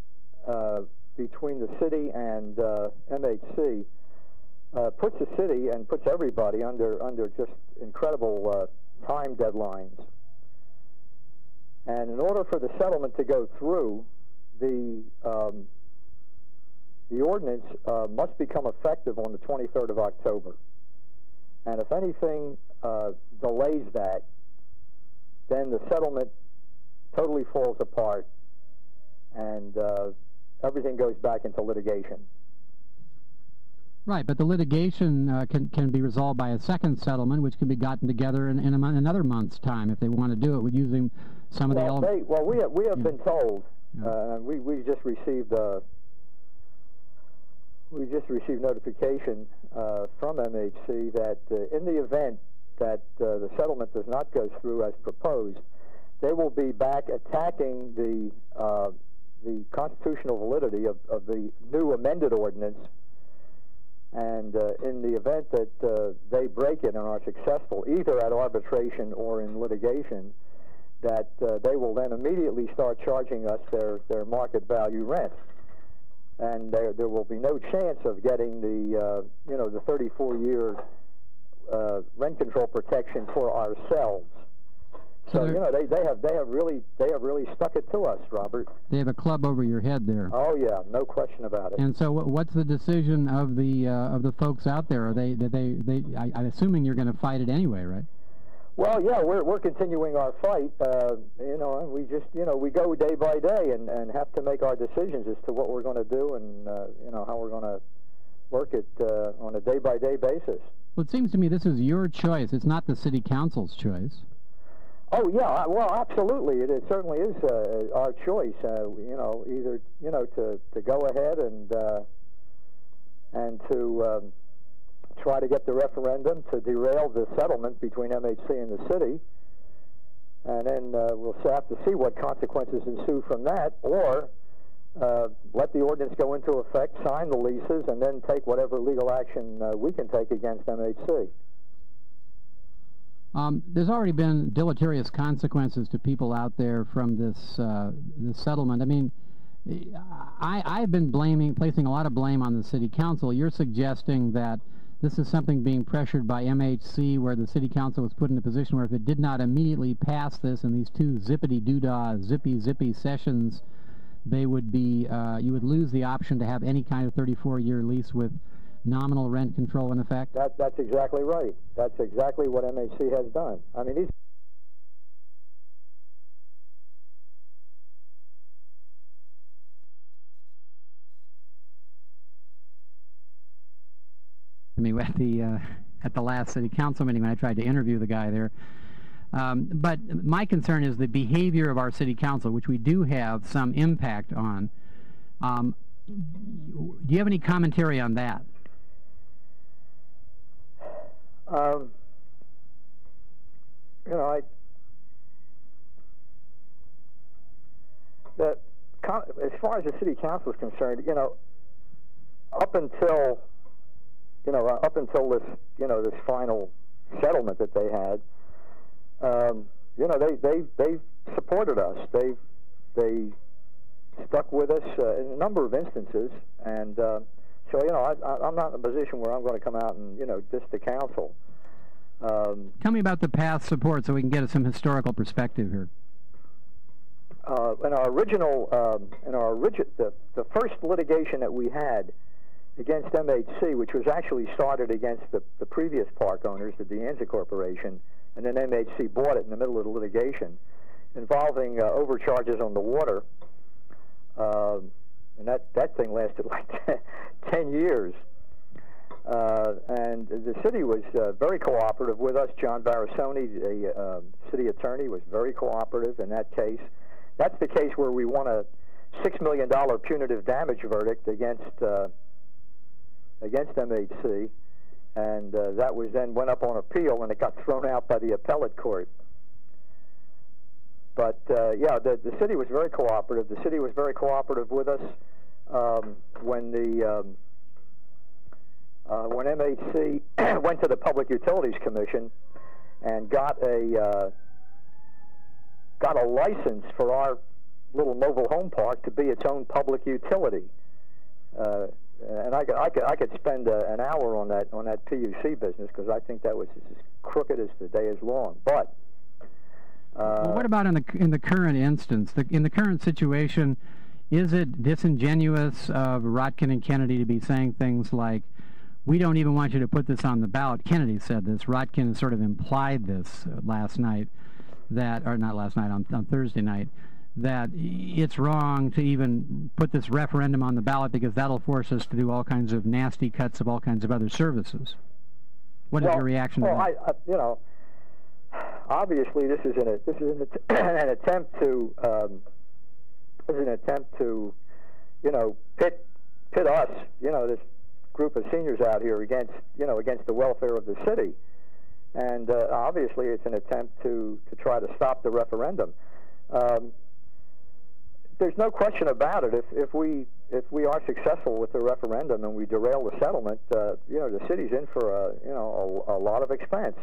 between the city and MHC puts the city and puts everybody under just incredible time deadlines. And in order for the settlement to go through, the ordinance must become effective on the 23rd of October. And if anything delays that, then the settlement totally falls apart and everything goes back into litigation. Right, but the litigation can be resolved by a second settlement, which can be gotten together in another month's time if they want to do it with using some of the elements. Well, we have been told, we just received notification from MHC that in the event that the settlement does not go through as proposed, they will be back attacking the constitutional validity of the new amended ordinance. And in the event that they break it and are successful, either at arbitration or in litigation, that they will then immediately start charging us their market value rent. And there will be no chance of getting the 34-year rent control protection for ourselves. So you know, they have really stuck it to us, Robert. They have a club over your head there. Oh yeah, no question about it. And so, what's the decision of the folks out there? Are I'm assuming you're going to fight it anyway, right? Well, yeah, we're continuing our fight. You know, we just we go day by day and have to make our decisions as to what we're going to do and you know, how we're going to work it on a day by day basis. Well, it seems to me this is your choice. It's not the city council's choice. Oh yeah, well, absolutely. It certainly is our choice. You know, either to go ahead and to try to get the referendum to derail the settlement between MHC and the city, and then we'll have to see what consequences ensue from that, or let the ordinance go into effect, sign the leases, and then take whatever legal action we can take against MHC. There's already been deleterious consequences to people out there from this settlement. I mean, I've been placing a lot of blame on the city council. You're suggesting that this is something being pressured by MHC, where the city council was put in a position where if it did not immediately pass this in these two zippity-doo-dah, zippy sessions, they would be, you would lose the option to have any kind of 34-year lease with nominal rent control in effect? That's exactly right. That's exactly what MHC has done. I mean, at the last city council meeting when I tried to interview the guy there. But my concern is the behavior of our city council, which we do have some impact on. Do you have any commentary on that? You know, as far as the city council is concerned, you know, up until this, this final settlement that they had, you know, they supported us. They stuck with us in a number of instances, and so, you know, I'm not in a position where I'm going to come out and, diss the council. Tell me about the past support so we can get some historical perspective here. In our original, the first litigation that we had against MHC, which was actually started against the previous park owners, the De Anza Corporation, and then MHC bought it in the middle of the litigation, involving overcharges on the water, and that thing lasted like 10 years. And the city was very cooperative with us. John Barasoni, the city attorney, was very cooperative in that case. That's the case where we won a $6 million punitive damage verdict against MHC, and that was then went up on appeal, and it got thrown out by the appellate court. But yeah, the city was very cooperative. The city was very cooperative with us when MHC went to the Public Utilities Commission and got a license for our little mobile home park to be its own public utility. And I could spend an hour on that PUC business, because I think that was as crooked as the day is long. But well, what about in the current instance? In the current situation, is it disingenuous of Rotkin and Kennedy to be saying things like, "We don't even want you to put this on the ballot"? Kennedy said this. Rotkin sort of implied this last night, or not last night, on Thursday night, that it's wrong to even put this referendum on the ballot because that'll force us to do all kinds of nasty cuts of all kinds of other services. What is your reaction to that? Obviously this is an attempt to pit us, this group of seniors out here against the welfare of the city, and obviously it's an attempt to try to stop the referendum. There's no question about it. If we are successful with the referendum and we derail the settlement, the city's in for a lot of expense.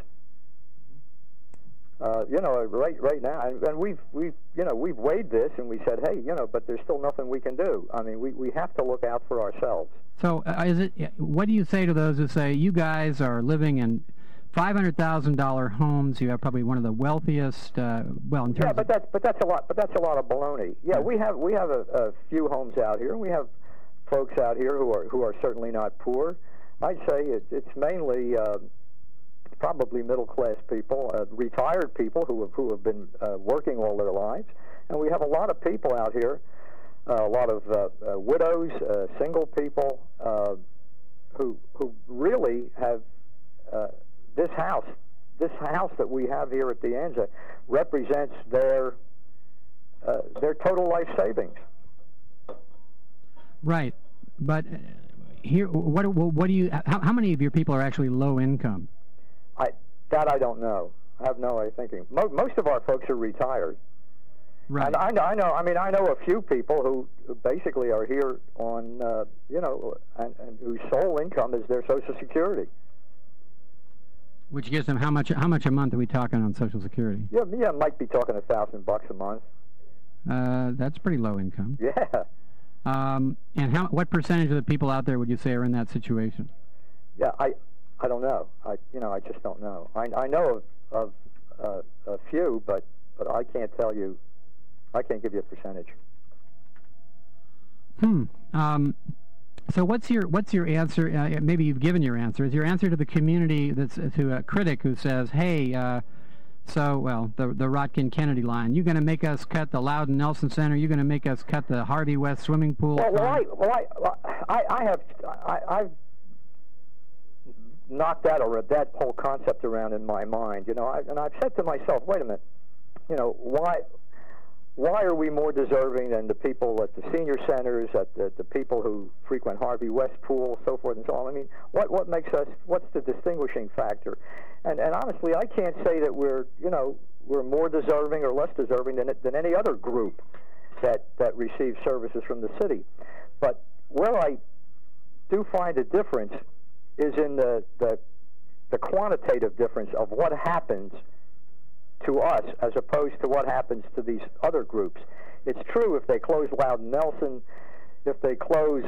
Right now, and we've weighed this, and we said, hey, but there's still nothing we can do. I mean, we have to look out for ourselves. So, what do you say to those who say you guys are living in $500,000 homes. You have probably one of the wealthiest. Well, in terms. Yeah, but that's a lot. But that's a lot of baloney. Yeah, we have a few homes out here. We have folks out here who are certainly not poor. I'd say it's mainly probably middle-class people, retired people who have been working all their lives, and we have a lot of people out here, a lot of widows, single people who really have this house that we have here at De Anza represents their total life savings. Right, but here, what do you? How many of your people are actually low income? I don't know. I have no way of thinking. Most of our folks are retired. Right. And I know. I mean, I know a few people who basically are here on, and whose sole income is their Social Security. Which gives them how much a month are we talking on Social Security? Yeah, might be talking $1,000 a month. That's pretty low income. Yeah. And what percentage of the people out there would you say are in that situation? Yeah, I don't know. I just don't know. I know of a few, but I can't tell you. I can't give you a percentage. So what's your answer? Maybe you've given your answer. Is your answer to the community that's to a critic who says, "Hey, the Rotkin Kennedy line. You're going to make us cut the Loudon Nelson Center. You're going to make us cut the Harvey West swimming pool." I've knocked that whole concept around in my mind. And I've said to myself, wait a minute, why are we more deserving than the people at the senior centers, at the people who frequent Harvey West pool, so forth and so on? I mean, what makes us? What's the distinguishing factor? And honestly, I can't say that we're more deserving or less deserving than any other group that receives services from the city. But where I do find a difference is in the quantitative difference of what happens to us as opposed to what happens to these other groups. It's true if they close Loudon Nelson, if they close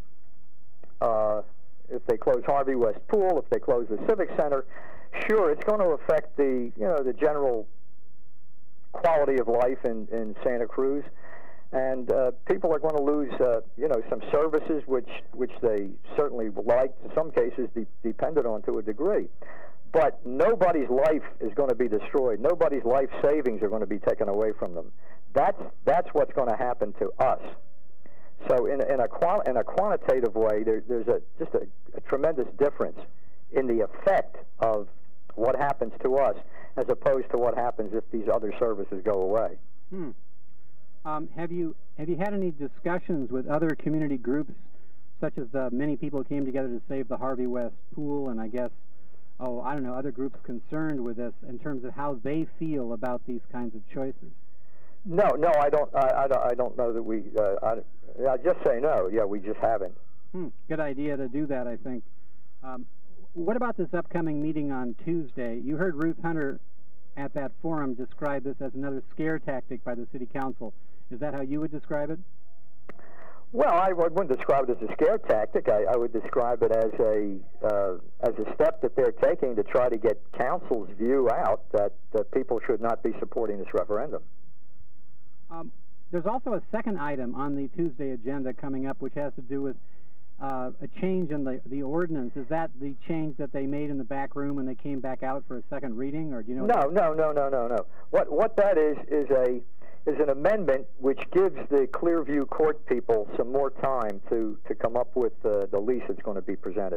Harvey West Pool, if they close the Civic Center, sure, it's going to affect the general quality of life in Santa Cruz, and people are going to lose some services which they certainly liked, in some cases depended on to a degree. But nobody's life is going to be destroyed. Nobody's life savings are going to be taken away from them. That's what's going to happen to us. So in a quantitative way, there's just a tremendous difference in the effect of what happens to us as opposed to what happens if these other services go away. Have you had any discussions with other community groups, such as many people came together to save the Harvey West Pool, and I guess, other groups concerned with this in terms of how they feel about these kinds of choices? No, I don't know that we. I just say no. Yeah, we just haven't. Good idea to do that, I think. What about this upcoming meeting on Tuesday? You heard Ruth Hunter at that forum describe this as another scare tactic by the City Council. Is that how you would describe it? Well, I wouldn't describe it as a scare tactic. I would describe it as a step that they're taking to try to get council's view out that people should not be supporting this referendum. There's also a second item on the Tuesday agenda coming up, which has to do with a change in the ordinance. Is that the change that they made in the back room when they came back out for a second reading, or do you know? No. What that is an amendment which gives the Clearview Court people some more time to come up with the lease that's going to be presented.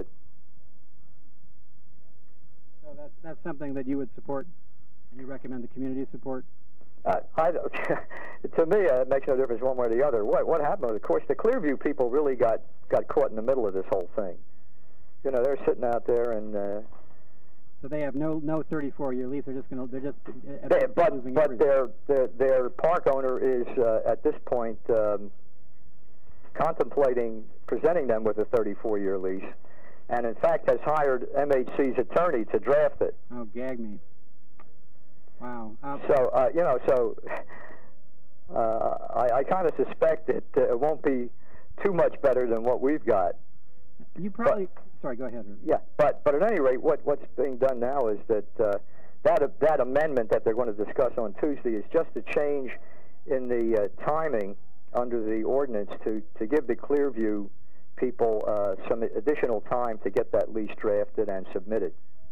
So that's something that you would support, and you recommend the community support? To me, it makes no difference one way or the other. What happened? Of course, the Clearview people really got caught in the middle of this whole thing. They're sitting out there and. So they have no 34-year lease. But their park owner is at this point contemplating presenting them with a 34-year lease, and in fact has hired MHC's attorney to draft it. Oh, gag me! Wow. I kind of suspect that it won't be too much better than what we've got. You probably... sorry, go ahead. Yeah, but at any rate, what's being done now is that that amendment that they're going to discuss on Tuesday is just a change in the timing under the ordinance to give the Clearview people some additional time to get that lease drafted and submitted.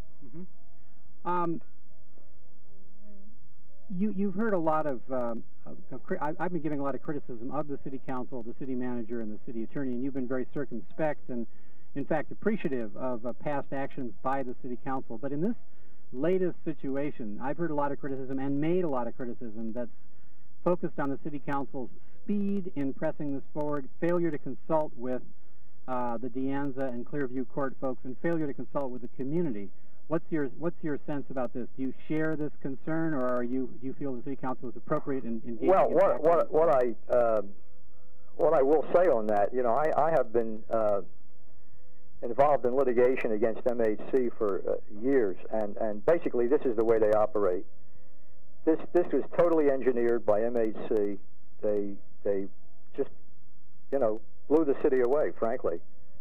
You've heard a lot of I've been giving a lot of criticism of the city council, the city manager, and the city attorney, and you've been very circumspect and, in fact, appreciative of past actions by the city council. But in this latest situation, I've heard a lot of criticism and made a lot of criticism that's focused on the city council's speed in pressing this forward, failure to consult with the De Anza and Clearview Court folks, and failure to consult with the community. What's your sense about this? Do you share this concern, or do you feel the city council is appropriate in engaging? Well, what I will say on that, you know, I have been involved in litigation against MHC for years, and basically this is the way they operate. This was totally engineered by MHC. They just, you know, blew the city away, frankly.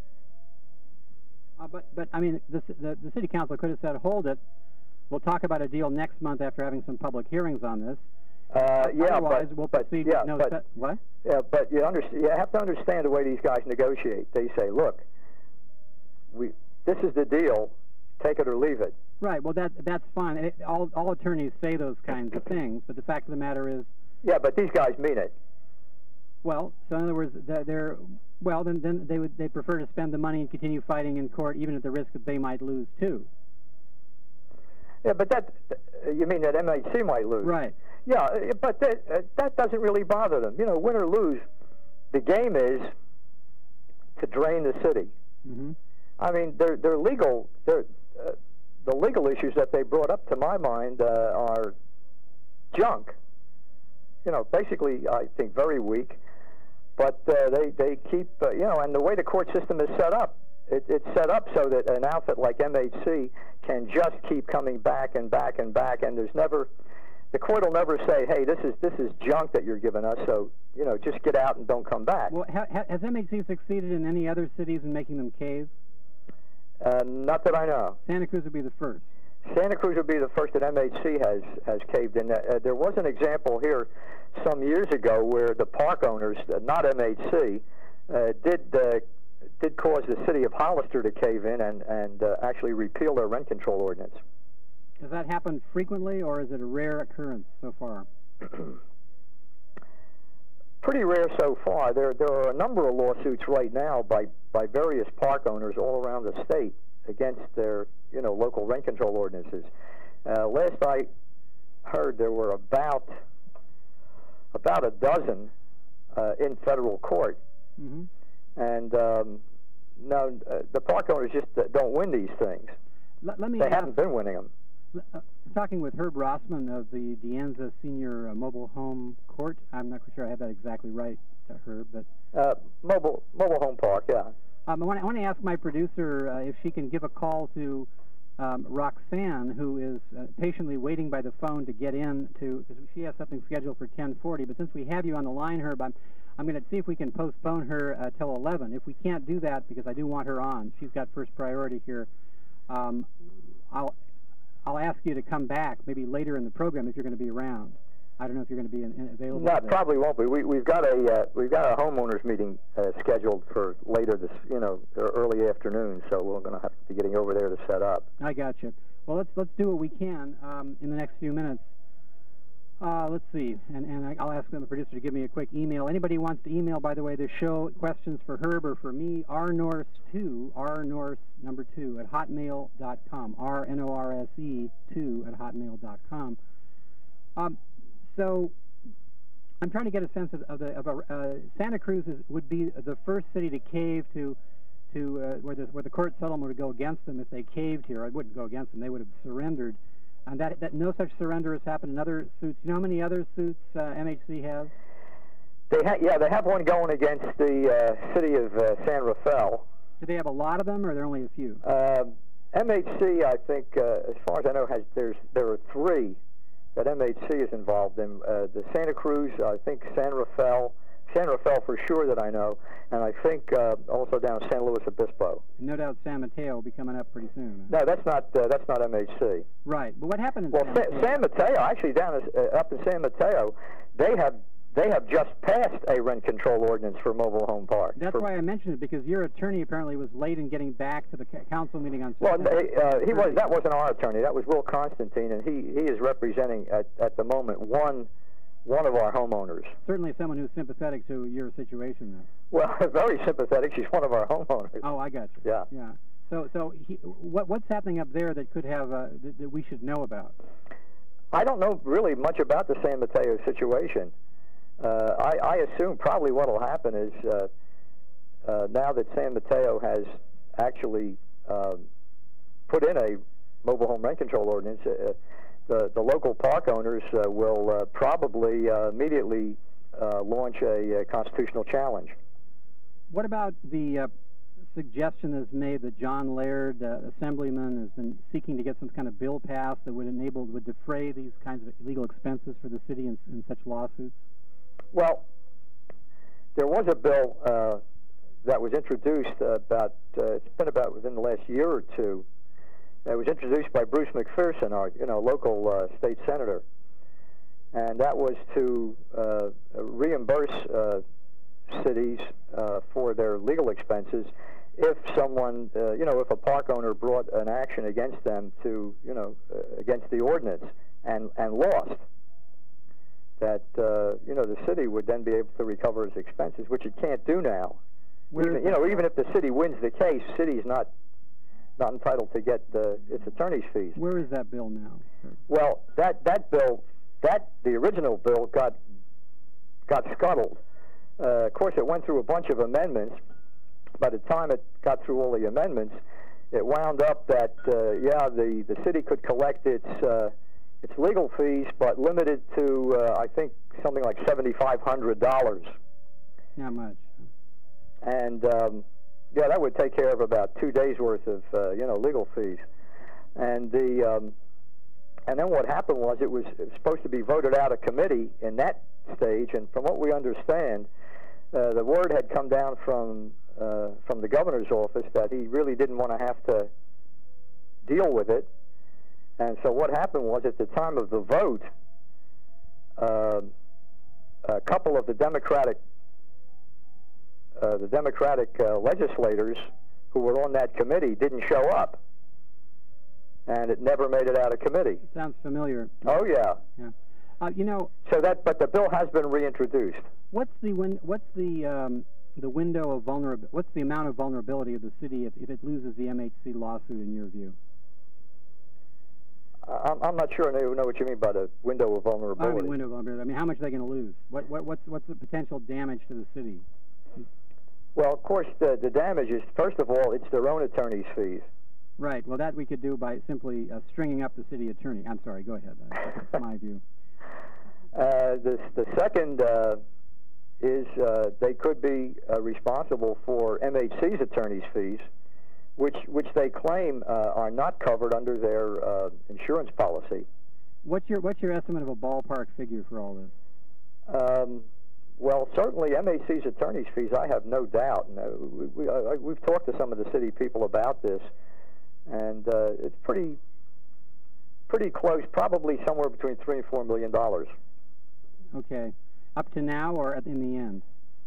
But I mean, the city council could have said, hold it, we'll talk about a deal next month after having some public hearings on this. Yeah, otherwise, we'll proceed with no set. What? Yeah, but you have to understand the way these guys negotiate. They say, look, this is the deal, take it or leave it. Right, well, that's fine. All attorneys say those kinds of things, but the fact of the matter is... Yeah, but these guys mean it. Well, so in other words, then they prefer to spend the money and continue fighting in court, even at the risk that they might lose too. Yeah, but you mean that MHC might lose? Right. Yeah, but that doesn't really bother them. You know, win or lose, the game is to drain the city. Mm-hmm. I mean, they're legal. The legal issues that they brought up, to my mind, are junk. You know, basically, I think very weak. But they keep, you know, and the way the court system is set up, it's set up so that an outfit like MHC can just keep coming back and back and back, and the court will never say, hey, this is junk that you're giving us, so, you know, just get out and don't come back. Well, has MHC succeeded in any other cities in making them cave? Not that I know. Santa Cruz would be the first. Santa Cruz would be the first that MHC has caved in. There was an example here some years ago where the park owners, not MHC, did cause the city of Hollister to cave in and actually repeal their rent control ordinance. Does that happen frequently, or is it a rare occurrence so far? Pretty rare so far. There are a number of lawsuits right now by various park owners all around the state against their, you know, local rent control ordinances. Last I heard, there were about a dozen in federal court. Mm-hmm. And no, the park owners just don't win these things. They haven't been winning them. Talking with Herb Rossman of the De Anza Senior Mobile Home Court. I'm not quite sure I have that exactly right, Herb, but mobile home park, yeah. I want to ask my producer if she can give a call to Roxanne, who is patiently waiting by the phone to get in because she has something scheduled for 10:40. But since we have you on the line, Herb, I'm going to see if we can postpone her till 11. If we can't do that, because I do want her on, she's got first priority here. I'll ask you to come back maybe later in the program if you're going to be around. I don't know if you're going to be available. No, probably won't be. We've got a homeowners meeting scheduled for later this, you know, early afternoon. So we're going to have to be getting over there to set up. I got you. Well, let's do what we can in the next few minutes. Let's see, and I'll ask the producer to give me a quick email. Anybody who wants to email, by the way, the show questions for Herb or for me, rnorse2 @hotmail.com, RNORSE 2 @hotmail.com. So I'm trying to get a sense of Santa Cruz would be the first city to cave to where the court settlement would go against them if they caved here. It wouldn't go against them; they would have surrendered. And that no such surrender has happened in other suits. You know how many other suits MHC has? They have one going against the city of San Rafael. Do they have a lot of them, or are there only a few? MHC, I think, as far as I know, there are 3 that MHC is involved in. The Santa Cruz, I think San Rafael, San Rafael for sure that I know, and I think also down San Luis Obispo. No doubt San Mateo will be coming up pretty soon. No, that's not MHC. Right, but what happened in San Mateo? Actually, down up in San Mateo, they have just passed a rent control ordinance for mobile home parks. That's why I mentioned it, because your attorney apparently was late in getting back to the council meeting on Saturday. Well, that wasn't our attorney. That was Will Constantine, and he is representing at the moment one of our homeowners. Certainly someone who's sympathetic to your situation, then. Well, very sympathetic. She's one of our homeowners. Oh, I got you. Yeah. Yeah. So what's happening up there that could have that we should know about? I don't know really much about the San Mateo situation. I assume probably what will happen is now that San Mateo has actually put in a mobile home rent control ordinance, the local park owners will probably immediately launch a constitutional challenge. What about the suggestion that's made that John Laird, assemblyman, has been seeking to get some kind of bill passed that would defray these kinds of legal expenses for the city in such lawsuits? Well, there was a bill that was introduced it's been about within the last year or two. It was introduced by Bruce McPherson, our local state senator, and that was to reimburse cities for their legal expenses if someone, if a park owner brought an action against them against the ordinance and lost. That the city would then be able to recover its expenses, which it can't do now. Even if the city wins the case, city's not entitled to get its attorney's fees. Where is that bill now? Well, that bill, the original bill got scuttled. Of course, it went through a bunch of amendments. By the time it got through all the amendments, it wound up that the city could collect its legal fees, but limited to I think something like $7,500. Not much. And that would take care of about 2 days worth of legal fees. And and then what happened was it was supposed to be voted out of committee in that stage. And from what we understand, the word had come down from the governor's office that he really didn't want to have to deal with it. And so what happened was, at the time of the vote, a couple of the Democratic legislators who were on that committee didn't show up, and it never made it out of committee. Sounds familiar. Oh yeah. Yeah. But the bill has been reintroduced. What's the window of vulnerability? What's the amount of vulnerability of the city if it loses the MHC lawsuit, in your view? I'm not sure I know what you mean by the window of vulnerability. I mean window of vulnerability. I mean, how much are they going to lose? What's the potential damage to the city? Well, of course, the damage is, first of all, it's their own attorney's fees. Right. Well, that we could do by simply stringing up the city attorney. I'm sorry. Go ahead. That's my view. The second is they could be responsible for MHC's attorney's fees, which they claim are not covered under their insurance policy. What's your estimate of a ballpark figure for all this? Well, certainly MHC's attorney's fees, I have no doubt. We've talked to some of the city people about this, and it's pretty close, probably somewhere between $3 and $4 million. Okay. Up to now, or in the end?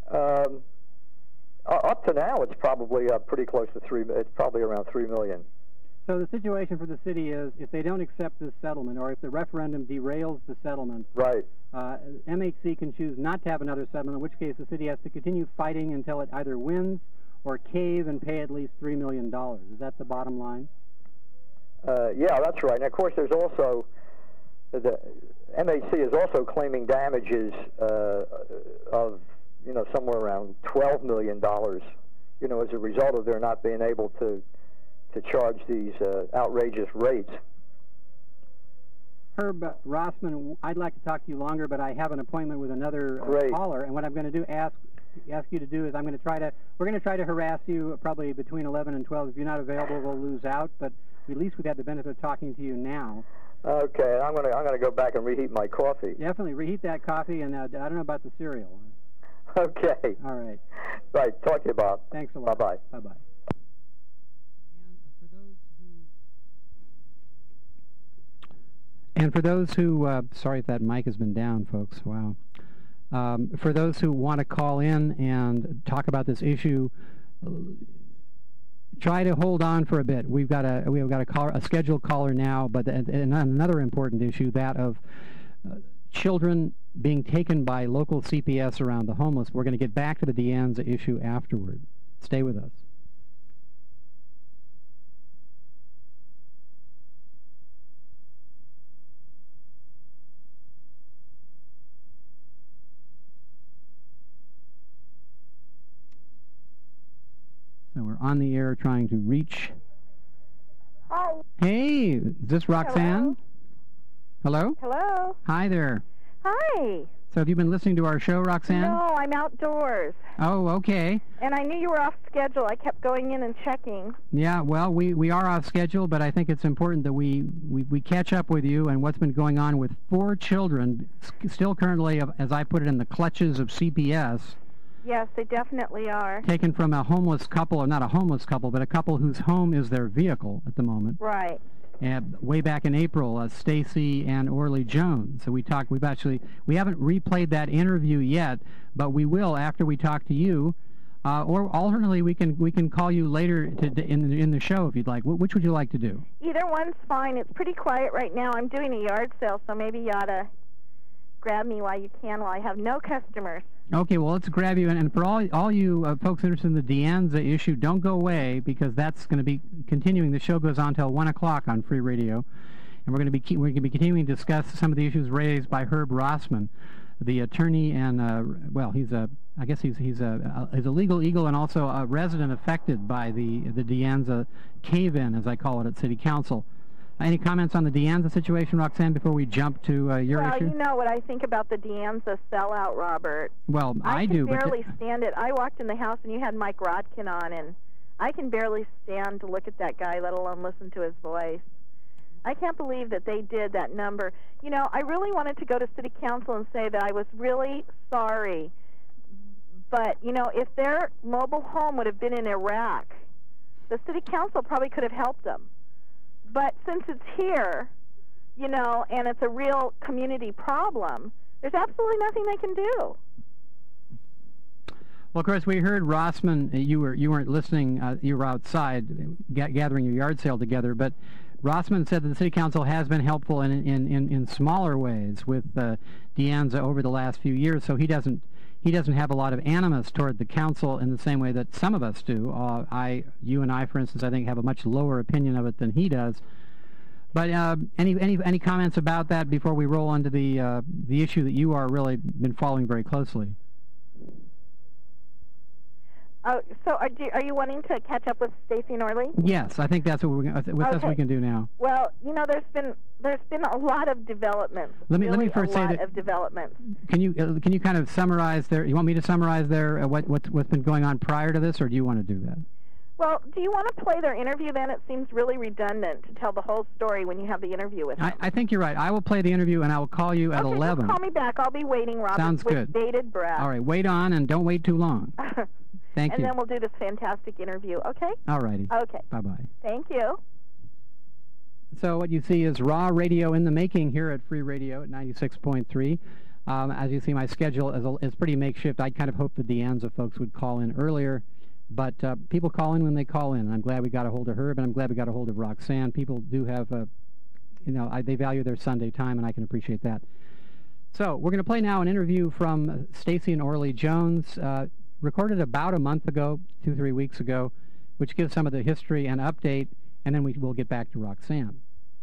Up to now, it's probably pretty close to it's probably around $3 million. So the situation for the city is, if they don't accept this settlement, or if the referendum derails the settlement, right? MHC can choose not to have another settlement, in which case the city has to continue fighting until it either wins or cave and pay at least $3 million. Is that the bottom line? Yeah, that's right. And of course, there's also the MHC is also claiming damages of somewhere around $12 million, as a result of their not being able to charge these outrageous rates. Herb Rossman, I'd like to talk to you longer, but I have an appointment with another caller, and what I'm going to do ask you to do is we're going to try to harass you probably between 11 and 12. If you're not available, we'll lose out, but at least we've had the benefit of talking to you now. Okay, I'm going to go back and reheat my coffee. Definitely reheat that coffee, and I don't know about the cereal. Okay. All right. Right. Talk to you, Bob. Thanks a lot. Bye-bye. Bye-bye. And for those who, sorry if that mic has been down, folks. Wow. For those who want to call in and talk about this issue, try to hold on for a bit. We've got a scheduled caller now, but another important issue, that of children being taken by local CPS around the homeless. We're going to get back to the De Anza issue afterward. Stay with us. So we're on the air trying to reach. Hi. Hey, is this Roxanne? Hello? Hello? Hi there. Hi. So have you been listening to our show, Roxanne? No, I'm outdoors. Oh, okay. And I knew you were off schedule. I kept going in and checking. Yeah, well, we are off schedule, but I think it's important that we catch up with you and what's been going on with 4 children, still currently, as I put it, in the clutches of CPS. Yes, they definitely are. Taken from a homeless couple, or not a homeless couple, but a couple whose home is their vehicle at the moment. Right. Way back in April, Stacy and Orly Jones. So we haven't replayed that interview yet, but we will after we talk to you. Or alternately, we can call you later in the show if you'd like. Which would you like to do? Either one's fine. It's pretty quiet right now. I'm doing a yard sale, so maybe you ought to grab me while you can, while I have no customers. Okay, well, let's grab you. And for all you folks interested in the De Anza issue, don't go away, because that's going to be continuing. The show goes on until 1 o'clock on Free Radio. And we're going to be continuing to discuss some of the issues raised by Herb Rossman, the attorney, and he's a legal eagle and also a resident affected by the De Anza cave-in, as I call it, at City Council. Any comments on the De Anza situation, Roxanne, before we jump to your issue? Well, you know what I think about the De Anza sellout, Robert. Well, I do. I can barely stand it. I walked in the house and you had Mike Rodkin on, and I can barely stand to look at that guy, let alone listen to his voice. I can't believe that they did that number. You know, I really wanted to go to City Council and say that I was really sorry. But, you know, if their mobile home would have been in Iraq, the City Council probably could have helped them. But since it's here, you know, and it's a real community problem, there's absolutely nothing they can do. Well, of course, we heard Rossman. You weren't listening. You were outside gathering your yard sale together. But Rossman said that the City Council has been helpful in smaller ways with De Anza over the last few years. So he doesn't have a lot of animus toward the council in the same way that some of us do. You and I, for instance, I think have a much lower opinion of it than he does. But any comments about that before we roll into the issue that you are really been following very closely? So are you wanting to catch up with Stacy and Orly? Yes, I think that's what that's what we can do now. Well, you know, there's been a lot of developments. Let me first say that. A lot of developments. Can you kind of summarize there? You want me to summarize there what's been going on prior to this, or do you want to do that? Well, do you want to play their interview then? It seems really redundant to tell the whole story when you have the interview with them. I think you're right. I will play the interview, and I will call you at 11. Just call me back. I'll be waiting, Robert. Sounds good. With bated breath. All right, wait on, and don't wait too long. Thank you. And then we'll do this fantastic interview, okay? All righty. Okay. Bye-bye. Thank you. So what you see is raw radio in the making here at Free Radio at 96.3. As you see, my schedule is pretty makeshift. I kind of hoped the De Anza folks would call in earlier, but people call in when they call in. I'm glad we got a hold of Herb, and I'm glad we got a hold of Roxanne. People do have, they value their Sunday time, and I can appreciate that. So we're going to play now an interview from Stacy and Orly Jones, recorded about a month ago, 2-3 weeks ago, which gives some of the history and update, and then we'll get back to Roxanne.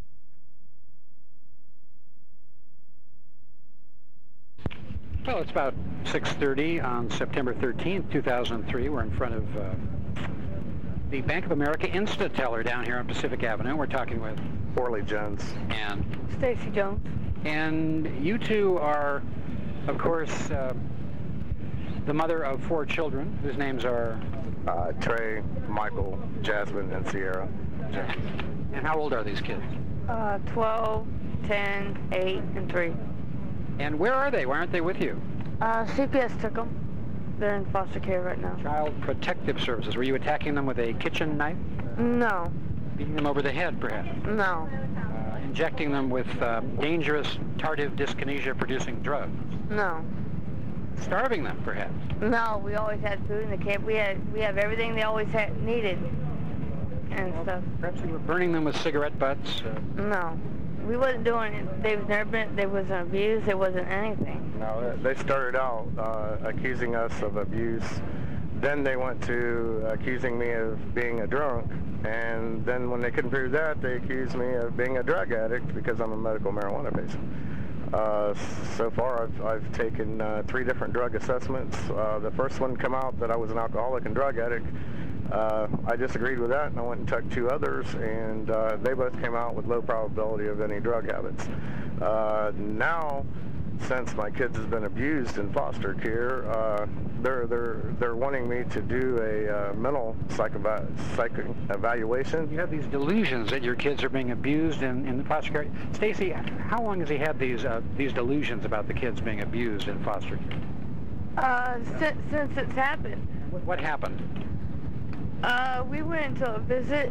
Well, it's about 6:30 on September 13th, 2003. We're in front of the Bank of America Insta-Teller down here on Pacific Avenue. We're talking with Orly Jones and Stacy Jones. And you two are, of course, the mother of 4 children, whose names are? Trey, Michael, Jasmine, and Sierra. And how old are these kids? 12, 10, 8, and 3. And where are they? Why aren't they with you? CPS took them. they're in foster care right now. Child Protective Services. Were you attacking them with a kitchen knife? No. Beating them over the head, perhaps? No. Injecting them with dangerous tardive dyskinesia-producing drugs? No. Starving them, perhaps? No, we always had food in the camp. We have everything they always needed and stuff. Perhaps you were burning them with cigarette butts? No. We wasn't doing it. They wasn't abused. It wasn't anything. No, they started out accusing us of abuse. Then they went to accusing me of being a drunk. And then when they couldn't prove that, they accused me of being a drug addict because I'm a medical marijuana patient. So far, I've taken 3 different drug assessments. The first one come out that I was an alcoholic and drug addict. I disagreed with that, and I went and took 2 others, and they both came out with low probability of any drug habits. Now, since my kids has been abused in foster care, they're wanting me to do a mental psych evaluation. You have these delusions that your kids are being abused in the foster care. Stacy, how long has he had these delusions about the kids being abused in foster care? Since it's happened. What happened? We went into a visit.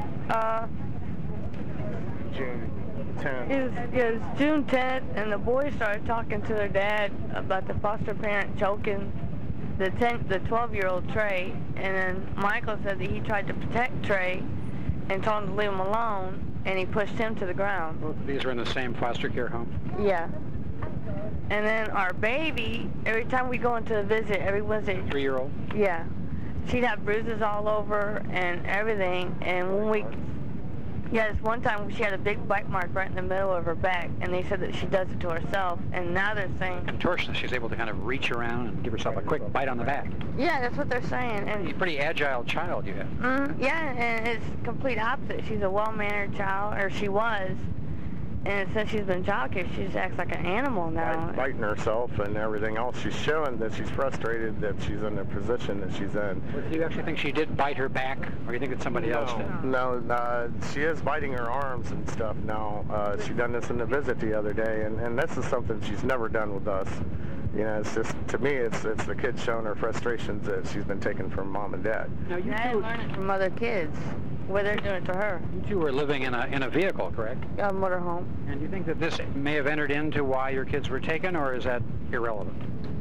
June 10th. It was June 10th, and the boys started talking to their dad about the foster parent choking the 12-year-old Trey, and then Michael said that he tried to protect Trey and told him to leave him alone, and he pushed him to the ground. Both of these are in the same foster care home? Yeah. And then our baby, every time we go into a visit, every Wednesday... 3-year-old? Yeah. She'd have bruises all over and everything, and when we... Yeah, this one time she had a big bite mark right in the middle of her back, and they said that she does it to herself, and now they're saying... Contortionist. She's able to kind of reach around and give herself a quick bite on the back. Yeah, that's what they're saying. And She's a pretty agile child you have. Yeah, and it's complete opposite. She's a well-mannered child, or she was, and since she's been child care, she just acts like an animal now. Biting herself and everything else. She's showing that she's frustrated that she's in the position that she's in. Do you actually think she did bite her back, or do you think it's somebody else did? No, she is biting her arms and stuff now. She done this in the visit the other day, and this is something she's never done with us. You know, it's just, to me, it's the kid showing her frustrations that she's been taken from mom and dad. Now, you learn it from other kids, where they're doing it to her. You two were living in a vehicle, correct? A motorhome. And do you think that this may have entered into why your kids were taken, or is that irrelevant?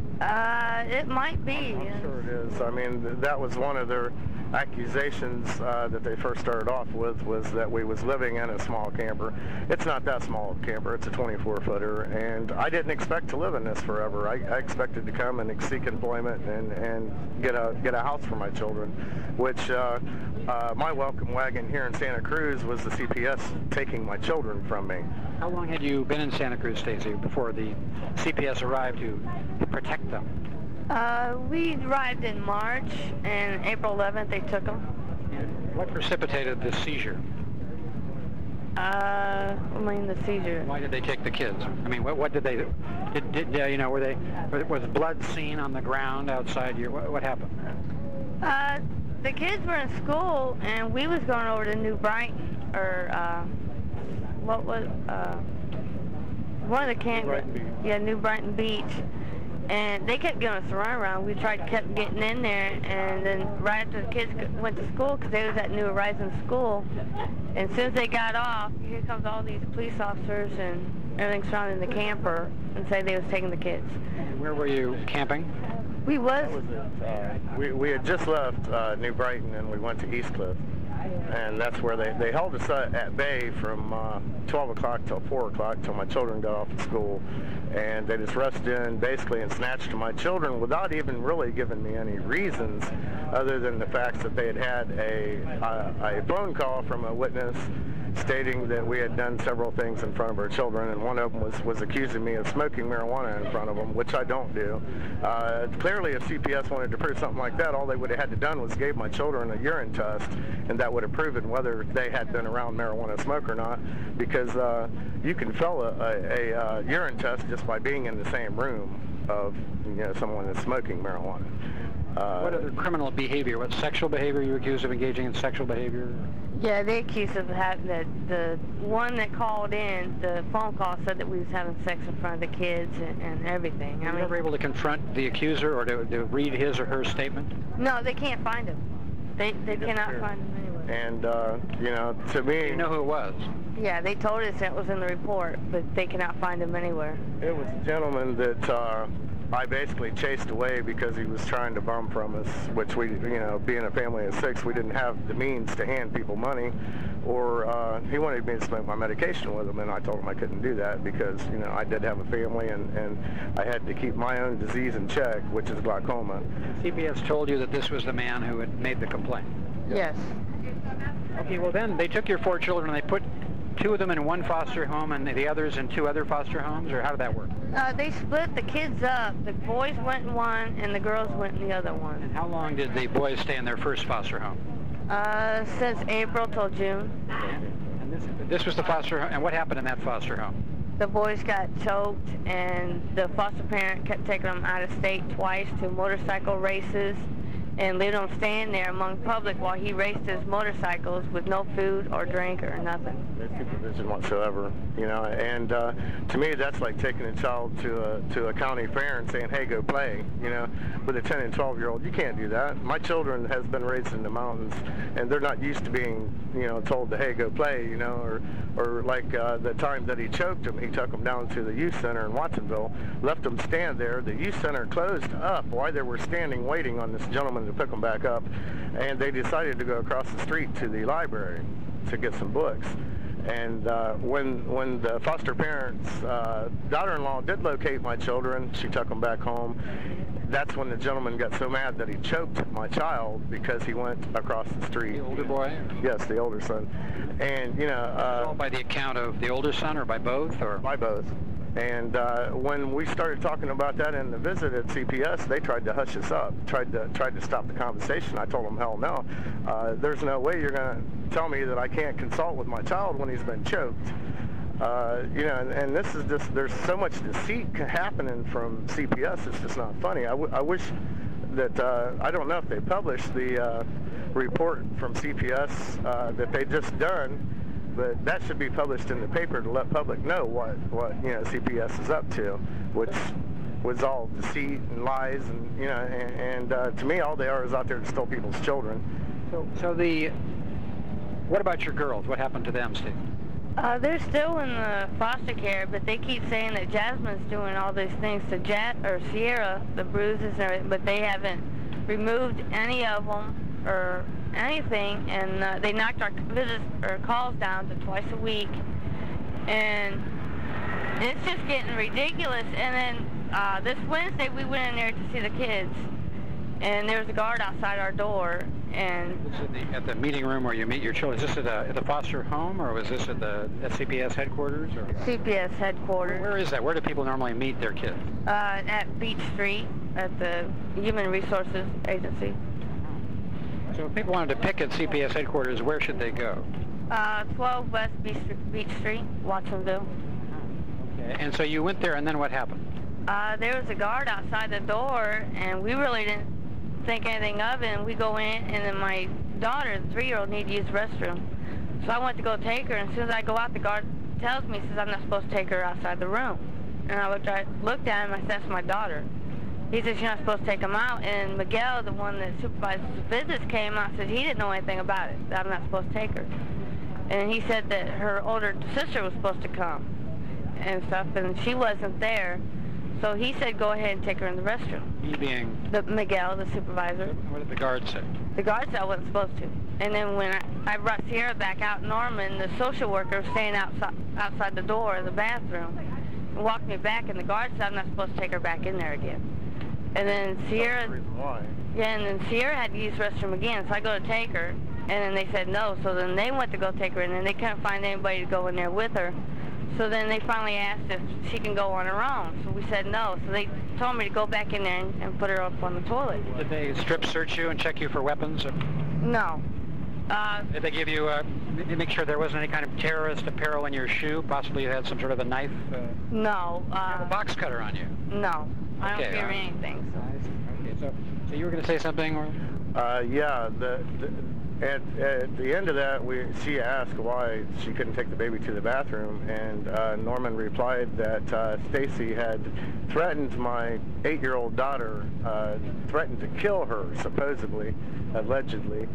It might be. I'm sure it is. I mean, that was one of their accusations that they first started off with, was that we was living in a small camper. It's not that small a camper. It's a 24-footer, and I didn't expect to live in this forever. I expected to come and seek employment and get a house for my children, which my welcome wagon here in Santa Cruz was the CPS taking my children from me. How long had you been in Santa Cruz, Stacy, before the CPS arrived to protect them? We arrived in March, and April 11th they took them. And what precipitated the seizure? I mean, the seizure. Why did they take the kids? I mean, what did they do? You know, was blood seen on the ground outside you? What happened? The kids were in school, and we was going over to New Brighton, or what was one of the camps? Yeah, New Brighton Beach. And they kept giving us a runaround. We kept getting in there, and then right after the kids went to school, because they was at New Horizons School, and as soon as they got off, here comes all these police officers and everything surrounding the camper, and say they was taking the kids. Where were you camping? We was. We had just left New Brighton, and we went to East Cliff. And that's where they held us at bay from 12 o'clock till 4 o'clock till my children got off of school. And they just rushed in basically and snatched my children without even really giving me any reasons other than the fact that they had a phone call from a witness stating that we had done several things in front of our children, and one of them was accusing me of smoking marijuana in front of them, which I don't do. Clearly, if CPS wanted to prove something like that, all they would have had to done was gave my children a urine test, and that would have proven whether they had been around marijuana smoke or not, because you can fail a urine test just by being in the same room of someone that's smoking marijuana. What other criminal behavior? What sexual behavior you accused of engaging in sexual behavior? Yeah, they accused us of having the one that called in, the phone call said that we was having sex in front of the kids and everything. Were you ever able to confront the accuser or to read his or her statement? No, they can't find him. They cannot find him anywhere. And, you know, to me... You know who it was? Yeah, they told us that was in the report, but they cannot find him anywhere. It was a gentleman that I basically chased away because he was trying to bum from us, which we, you know, being a family of 6, we didn't have the means to hand people money, or he wanted me to smoke my medication with him, and I told him I couldn't do that because, you know, I did have a family, and I had to keep my own disease in check, which is glaucoma. CPS told you that this was the man who had made the complaint? Yes. Okay, well then, they took your 4 children and they put 2 of them in one foster home and the others in 2 other foster homes, or how did that work? They split the kids up. The boys went in one and the girls went in the other one. And how long did the boys stay in their first foster home? Since April till June. And this was the foster home, and what happened in that foster home? The boys got choked, and the foster parent kept taking them out of state twice to motorcycle races, and let them stand there among public while he raced his motorcycles with no food or drink or nothing. No supervision whatsoever, you know, and to me that's like taking a child to a county fair and saying, hey, go play, you know. With a 10 and 12-year-old, you can't do that. My children has been raised in the mountains, and they're not used to being, you know, told to, hey, go play, you know, or like the time that he choked him, he took them down to the youth center in Watsonville, left them stand there. The youth center closed up while they were standing waiting on this gentleman to pick them back up, and they decided to go across the street to the library to get some books. And when the foster parents' daughter-in-law did locate my children, she took them back home. That's when the gentleman got so mad that he choked my child because he went across the street. The older boy? Yes, the older son. And, you know... all by the account of the older son, or by both? Or by both. And when we started talking about that in the visit at CPS, they tried to hush us up, tried to stop the conversation. I told them, hell no. There's no way you're going to tell me that I can't consult with my child when he's been choked. You know, and this is just, there's so much deceit happening from CPS, it's just not funny. I wish that, I don't know if they published the report from CPS that they just done, but that should be published in the paper to let public know what you know, CPS is up to, which was all deceit and lies, and, you know, and to me, all they are is out there to steal people's children. So what about your girls? What happened to them, Steve? They're still in the foster care, but they keep saying that Jasmine's doing all these things to Sierra, the bruises and everything, but they haven't removed any of them or anything, and they knocked our visits or calls down to twice a week, and it's just getting ridiculous. And then this Wednesday we went in there to see the kids, and there was a guard outside our door. And at the meeting room where you meet your children, is this at the foster home, or was this at the CPS headquarters? Or? CPS headquarters. Where is that? Where do people normally meet their kids? At Beach Street, at the Human Resources Agency. So if people wanted to pick at CPS headquarters, where should they go? 12 West Beach Street, Watsonville. Okay. And so you went there, and then what happened? There was a guard outside the door, and we really didn't think anything of it, and we go in, and then my daughter, the 3-year-old, needed to use the restroom. So I went to go take her, and as soon as I go out, the guard tells me, says I'm not supposed to take her outside the room. And I looked at him, I said, that's my daughter. He says, you're not supposed to take them out. And Miguel, the one that supervises the visits, came out and said he didn't know anything about it, that I'm not supposed to take her. And he said that her older sister was supposed to come and stuff, and she wasn't there. So he said, go ahead and take her in the restroom. He being? Miguel, the supervisor. What did the guard say? The guard said I wasn't supposed to. And then when I brought Sierra back out, Norman, the social worker, was staying outside the door of the bathroom, and walked me back, and the guard said I'm not supposed to take her back in there again. And then Sierra... Yeah, and then Sierra had to use the restroom again, so I go to take her, and then they said no. So then they went to go take her, and then they couldn't find anybody to go in there with her. So then they finally asked if she can go on her own. So we said no. So they told me to go back in there and put her up on the toilet. Did they strip search you and check you for weapons? No. Did they give you, make sure there wasn't any kind of terrorist apparel in your shoe? Possibly you had some sort of a knife? No. You have a box cutter on you? No. I don't carry anything. So. Okay, so So you were going to say something, or? Yeah. At the end of that, she asked why she couldn't take the baby to the bathroom, and Norman replied that Stacy had threatened my 8-year-old daughter, threatened to kill her, supposedly, allegedly,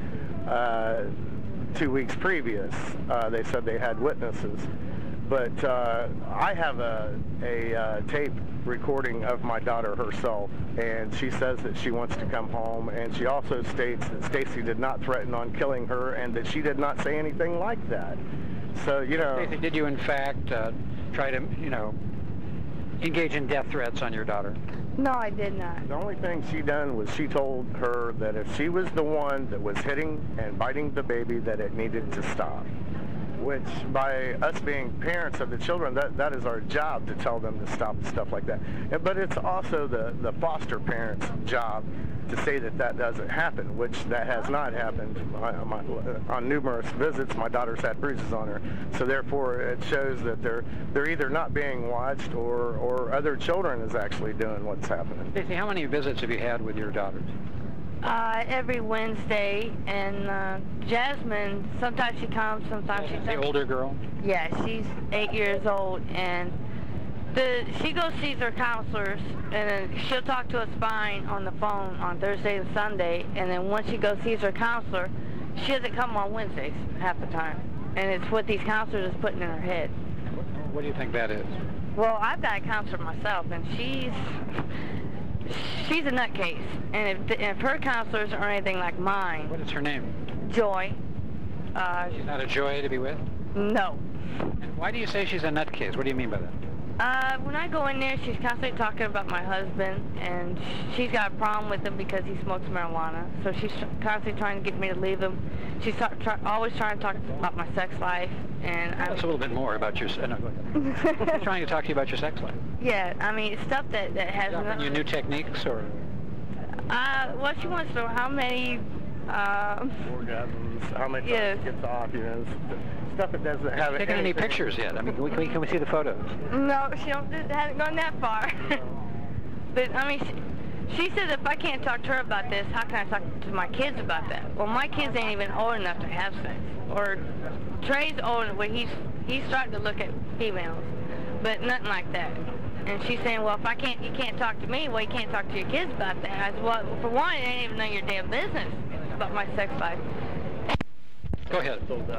2 weeks previous. They said they had witnesses. But I have a tape recording of my daughter herself, and she says that she wants to come home, and she also states that Stacy did not threaten on killing her and that she did not say anything like that. So, you know... Stacy, did you in fact try to, you know, engage in death threats on your daughter? No, I did not. The only thing she done was she told her that if she was the one that was hitting and biting the baby, that it needed to stop. Which, by us being parents of the children, that is our job to tell them to stop stuff like that. But it's also the foster parents' job to say that doesn't happen, which that has not happened. On numerous visits, my daughter's had bruises on her. So therefore, it shows that they're either not being watched or other children is actually doing what's happening. Stacey, how many visits have you had with your daughters? Every Wednesday, and Jasmine, sometimes she comes, sometimes she doesn't. The older girl? Yeah, she's 8 years old, and she goes sees her counselors, and then she'll talk to a spine on the phone on Thursday and Sunday, and then once she goes sees her counselor, she doesn't come on Wednesdays half the time, and it's what these counselors is putting in her head. What do you think that is? Well, I've got a counselor myself, and she's a nutcase, and if her counselors are anything like mine... What is her name? Joy. She's not a joy to be with? No. And why do you say she's a nutcase? What do you mean by that? When I go in there, she's constantly talking about my husband, and she's got a problem with him because he smokes marijuana, so she's constantly trying to get me to leave him. She's always trying to talk about my sex life, and Tell us a little bit more about your... No, go ahead. She's trying to talk to you about your sex life. Yeah, I mean, stuff that has... Your new techniques, or... Well, she wants to know how many... orgasms, how many times it gets off, you know, stuff that doesn't have... Taken any pictures yet? I mean, can we see the photos? No, she hasn't gone that far. But, I mean... She said if I can't talk to her about this, how can I talk to my kids about that? Well, my kids ain't even old enough to have sex. Or Trey's old enough where he's starting to look at females, but nothing like that. And she's saying, well, if you can't talk to me, well, you can't talk to your kids about that. I said, well, for one, it ain't even none of your damn business about my sex life. Go ahead.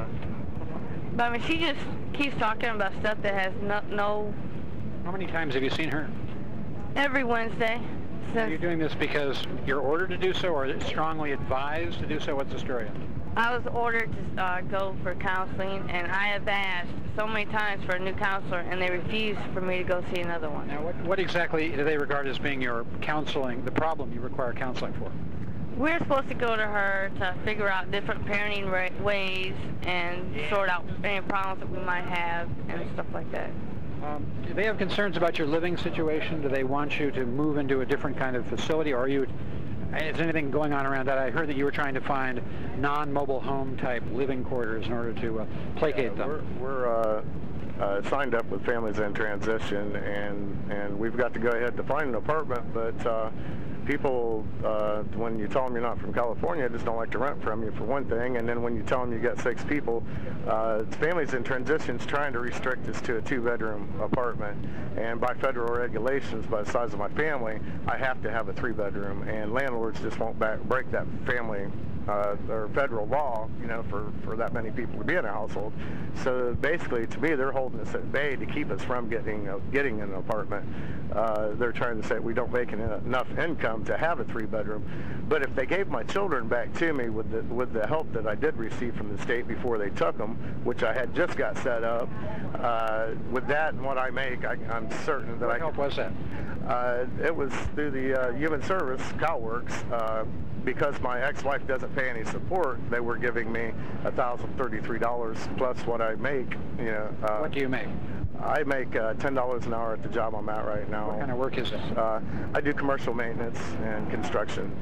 But I mean, she just keeps talking about stuff that has no... How many times have you seen her? Every Wednesday. Are you doing this because you're ordered to do so, or strongly advised to do so? What's the story? I was ordered to go for counseling, and I have asked so many times for a new counselor, and they refuse for me to go see another one. Now, what exactly do they regard as being your counseling, the problem you require counseling for? We're supposed to go to her to figure out different parenting ways and sort out any problems that we might have and stuff like that. Do they have concerns about your living situation? Do they want you to move into a different kind of facility, or is anything going on around that? I heard that you were trying to find non-mobile home type living quarters in order to placate them. We're signed up with Families in Transition, and we've got to go ahead to find an apartment, but people, when you tell them you're not from California, just don't like to rent from you, for one thing, and then when you tell them you got 6 people, Families in Transition's trying to restrict us to a 2-bedroom apartment, and by federal regulations, by the size of my family, I have to have a 3-bedroom, and landlords just won't break that family or federal law, you know, for that many people to be in a household. So basically, to me, they're holding us at bay to keep us from getting an apartment. They're trying to say we don't make enough income to have a 3-bedroom. But if they gave my children back to me with the help that I did receive from the state before they took them, which I had just got set up, with that and what I make, I'm certain that What help was that? It was through the Human Service, CalWorks. Because my ex-wife doesn't pay any support, they were giving me $1,033 plus what I make. You know. What do you make? I make $10 an hour at the job I'm at right now. What kind of work is this? I do commercial maintenance and construction.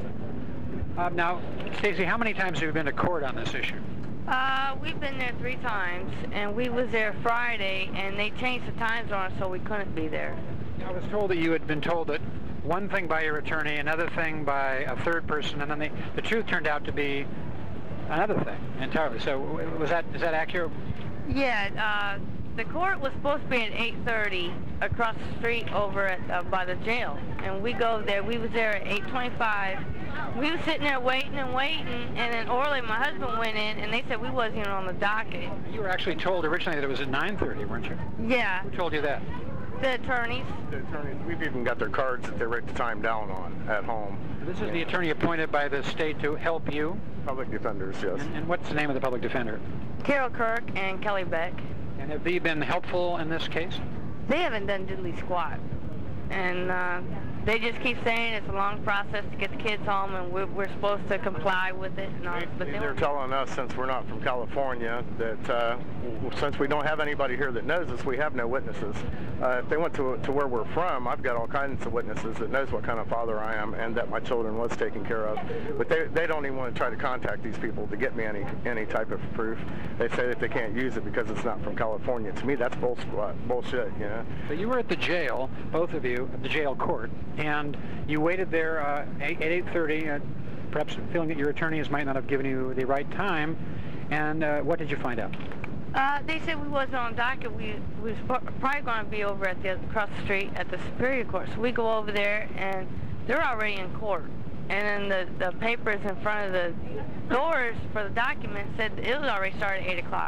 Now, Stacey, how many times have you been to court on this issue? We've been there 3 times, and we was there Friday, and they changed the times on us so we couldn't be there. I was told that you had been told that one thing by your attorney, another thing by a third person, and then the truth turned out to be another thing entirely. So is that accurate? Yeah, the court was supposed to be at 8:30 across the street over at by the jail, and we go there. We was there at 8:25. We was sitting there waiting, and then Orly, my husband, went in, and they said we wasn't even on the docket. You were actually told originally that it was at 9:30, weren't you? Yeah. Who told you that? The attorneys. The attorneys. We've even got their cards that they write the time down on at home. This is the attorney appointed by the state to help you? Public defenders, yes. And what's the name of the public defender? Carol Kirk and Kelly Beck. And have they been helpful in this case? They haven't done diddly squat. And they just keep saying it's a long process to get the kids home, and we're supposed to comply with it. And all, but they're telling us, since we're not from California, that since we don't have anybody here that knows us, we have no witnesses. If they went to where we're from, I've got all kinds of witnesses that knows what kind of father I am and that my children was taken care of. But they don't even want to try to contact these people to get me any type of proof. They say that they can't use it because it's not from California. To me, that's bullshit, you know. So you were at the jail, both of you, at the jail court, and you waited there at 8:30, perhaps feeling that your attorneys might not have given you the right time. And what did you find out? They said we wasn't on docket. We was probably going to be over across the street at the Superior Court. So we go over there, and they're already in court. And then the papers in front of the doors for the document said it was already started at 8 o'clock.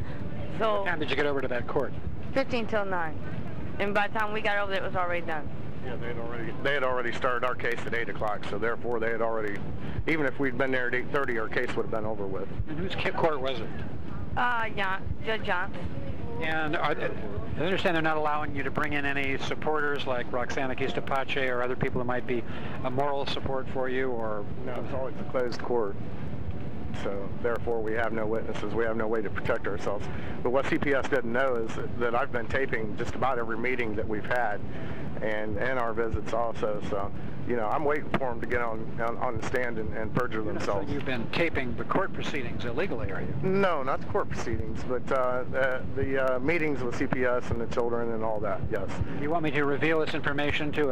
So what time did you get over to that court? 15 till 9. And by the time we got over there, it was already done. Yeah, they had already started our case at 8 o'clock, so therefore they had already, even if we'd been there at 8:30, our case would have been over with. And whose court was it? Judge Johnson. And I understand they're not allowing you to bring in any supporters like Roxana Quista-Pache or other people who might be a moral support for you, or? No, it's always a closed court. So therefore we have no witnesses, we have no way to protect ourselves. But what CPS didn't know is that I've been taping just about every meeting that we've had and our visits also. So, you know, I'm waiting for them to get on the stand and perjure themselves. So you've been taping the court proceedings illegally, are you? No, not the court proceedings, but the meetings with CPS and the children and all that, yes. You want me to reveal this information to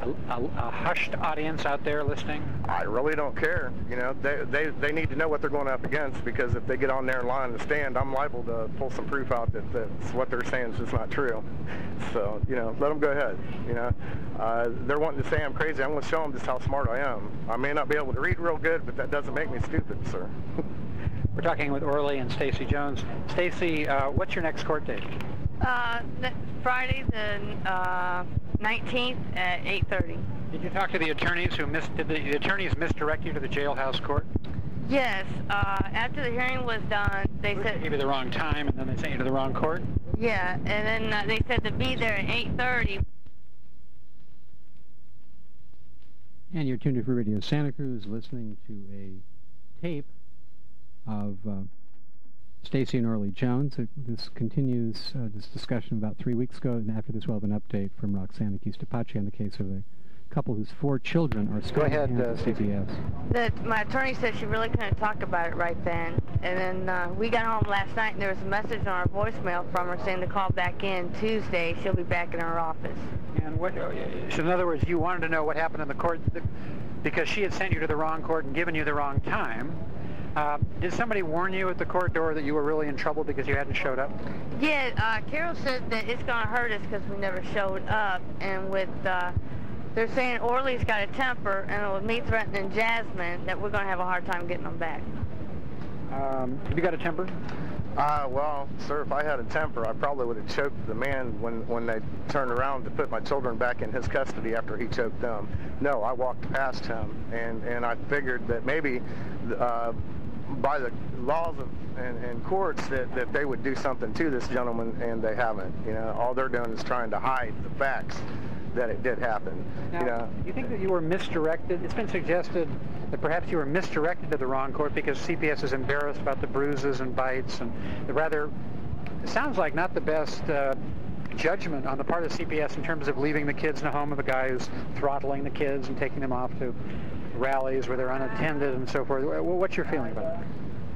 a hushed audience out there listening? I really don't care. You know, they need to know what they're going up against, because if they get on there and lie on the stand, I'm liable to pull some proof out that what they're saying is just not true. So, you know, let them go ahead. You know, they're wanting to say I'm crazy. I'm going to show them just how smart I am. I may not be able to read real good, but that doesn't make me stupid, sir. We're talking with Orly and Stacy Jones. Stacy, what's your next court date? Friday the 19th at 8:30. Did you talk to the attorneys did the attorneys misdirect you to the jailhouse court? Yes. After the hearing was done, they said... They gave you the wrong time, and then they sent you to the wrong court? Yeah, and then they said to be there at 8:30. And you're tuned in for Radio Santa Cruz, listening to a tape of Stacy and Orly Jones. This continues this discussion about 3 weeks ago, and after this we'll have an update from Roxana Quista-Pache on the case of a couple whose 4 children are still at CPS. My attorney said she really couldn't talk about it right then. And then we got home last night, and there was a message on our voicemail from her saying to call back in Tuesday. She'll be back in her office. And what? So in other words, you wanted to know what happened in the court because she had sent you to the wrong court and given you the wrong time. Did somebody warn you at the court door that you were really in trouble because you hadn't showed up? Yeah, Carol said that it's going to hurt us because we never showed up. And with they're saying Orly's got a temper, and with me threatening Jasmine, that we're going to have a hard time getting them back. Have you got a temper? Well, sir, if I had a temper, I probably would have choked the man when they turned around to put my children back in his custody after he choked them. No, I walked past him, and I figured that maybe by the laws and courts that they would do something to this gentleman, and they haven't. You know, all they're doing is trying to hide the facts that it did happen. Now, you know, do you think that you were misdirected? It's been suggested that perhaps you were misdirected to the wrong court because CPS is embarrassed about the bruises and bites, and it sounds like not the best judgment on the part of CPS in terms of leaving the kids in a home of a guy who's throttling the kids and taking them off to rallies where they're unattended and so forth. What's your feeling about it?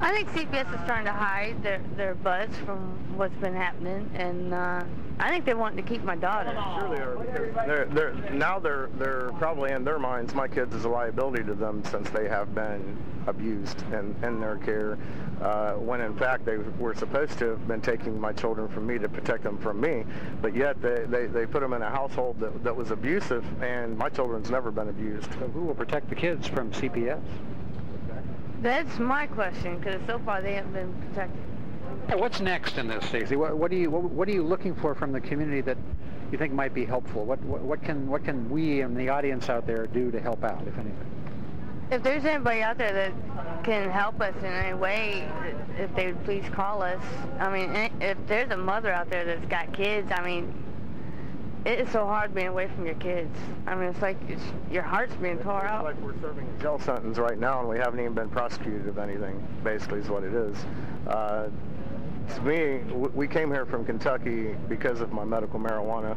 I think CPS is trying to hide their butts from what's been happening, and I think they want to keep my daughter. Sure they are. They're probably in their minds, my kids is a liability to them since they have been abused in their care, when in fact they were supposed to have been taking my children from me to protect them from me, but yet they put them in a household that was abusive, and my children's never been abused. So who will protect the kids from CPS? That's my question, because so far they haven't been protected. What's next in this, Stacey? What are you looking for from the community that you think might be helpful? What can we and the audience out there do to help out, if anything? If there's anybody out there that can help us in any way, if they would please call us. I mean, if there's a mother out there that's got kids, I mean, it is so hard being away from your kids. I mean, it's like your heart's being tore out. It's like we're serving a jail sentence right now, and we haven't even been prosecuted of anything, basically, is what it is. To me, we came here from Kentucky because of my medical marijuana,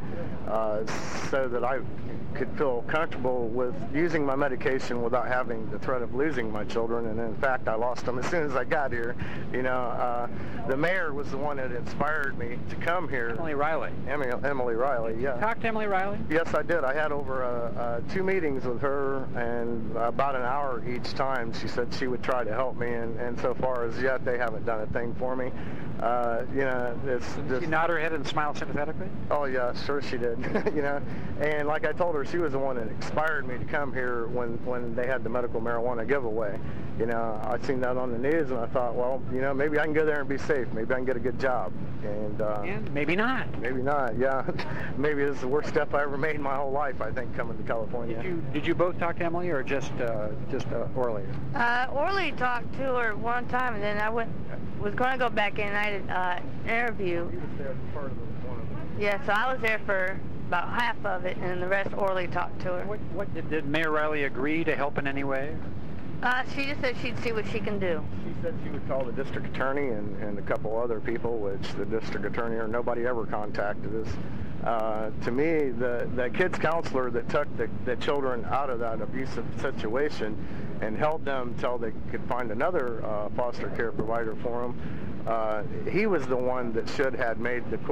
so that I could feel comfortable with using my medication without having the threat of losing my children, and in fact I lost them as soon as I got here. You know, the mayor was the one that inspired me to come here. Emily Riley. Emily Riley, yeah. Talk to Emily Riley? Yes, I did. I had over 2 meetings with her, and about an hour each time. She said she would try to help me, and so far as yet they haven't done a thing for me. You know, it's just... Did she nod her head and smile sympathetically? Oh yeah, sure she did. You know, and like I told her, she was the one that inspired me to come here when they had the medical marijuana giveaway. You know, I seen that on the news, and I thought, well, you know, maybe I can go there and be safe. Maybe I can get a good job. And maybe not. Maybe not. Yeah, maybe this is the worst step I ever made in my whole life, I think, coming to California. Did you both talk to Emily, or just Orly? Orly talked to her one time, and then I was going to go back in, and I had an interview. He was there as part of one of them. Yeah, so I was there for about half of it, and the rest Orly talked to her. What did Mayor Riley agree to help in any way? She just said she'd see what she can do. She said she would call the district attorney and a couple other people, which the district attorney or nobody ever contacted us. To me, the kids counselor that took the children out of that abusive situation and held them till they could find another foster care provider for them, he was the one that should have made the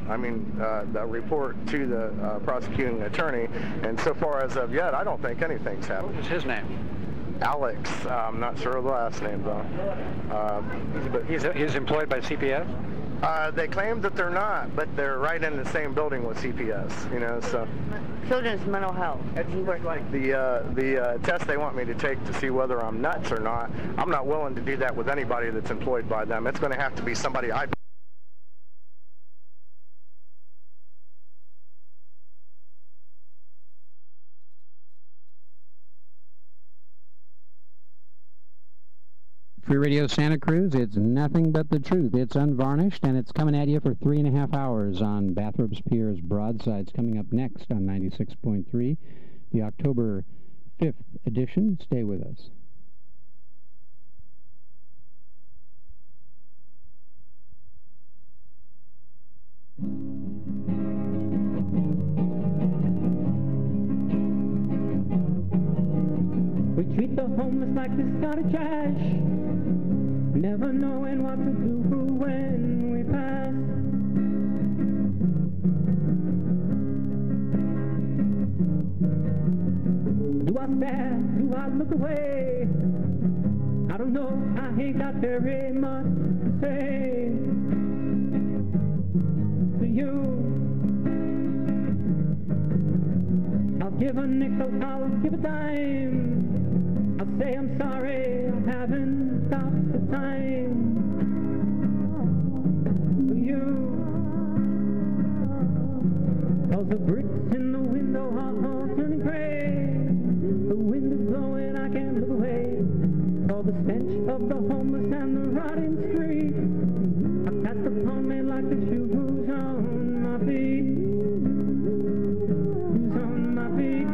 report to the prosecuting attorney. And so far as of yet, I don't think anything's happened. What was his name? Alex. I'm not sure of the last name, though. But he's employed by CPS? They claim that they're not, but they're right in the same building with CPS, you know, so. Children's mental health. It's like the test they want me to take to see whether I'm nuts or not. I'm not willing to do that with anybody that's employed by them. It's going to have to be somebody I... Free Radio Santa Cruz, it's nothing but the truth. It's unvarnished, and it's coming at you for 3.5 hours on Bathrobes Pier's Broadsides. Coming up next on 96.3, the October 5th edition. Stay with us. We treat the homeless like discarded trash, never knowing what to do when we pass. Do I stare? Do I look away? I don't know, I ain't got very much to say to you. I'll give a nickel, I'll give a dime. I'll say I'm sorry, I haven't got the time for you. 'Cause the bricks in the window are all turning gray. The wind is blowing, I can't look away. For the stench of the homeless and the rotting street I cast upon me like the shoes on my feet. Shoes on my feet.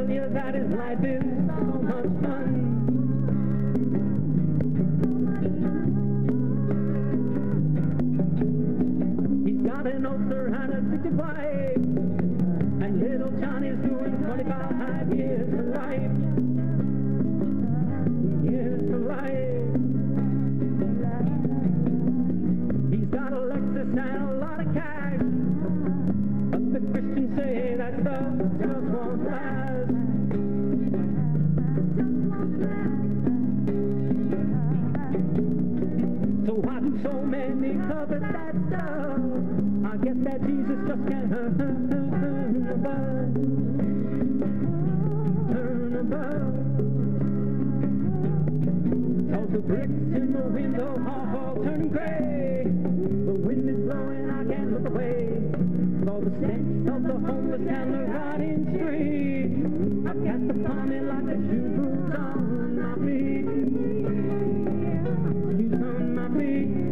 tell you that his life is so much fun. He's got an ulcer and a 65, and little Johnny's doing 25 years to life. Years to life. He's got a Lexus and a lot of cash, but the Christians say that stuff just won't last. So why do so many covet that stuff? I guess that Jesus just can't turn above. Turn above. Cause the bricks in the window are all turning gray. The wind is blowing, I can't look away. For the stench of the homeless and the rotting streets, I've cast upon me like a shoe boots on my feet. Shoes on my feet.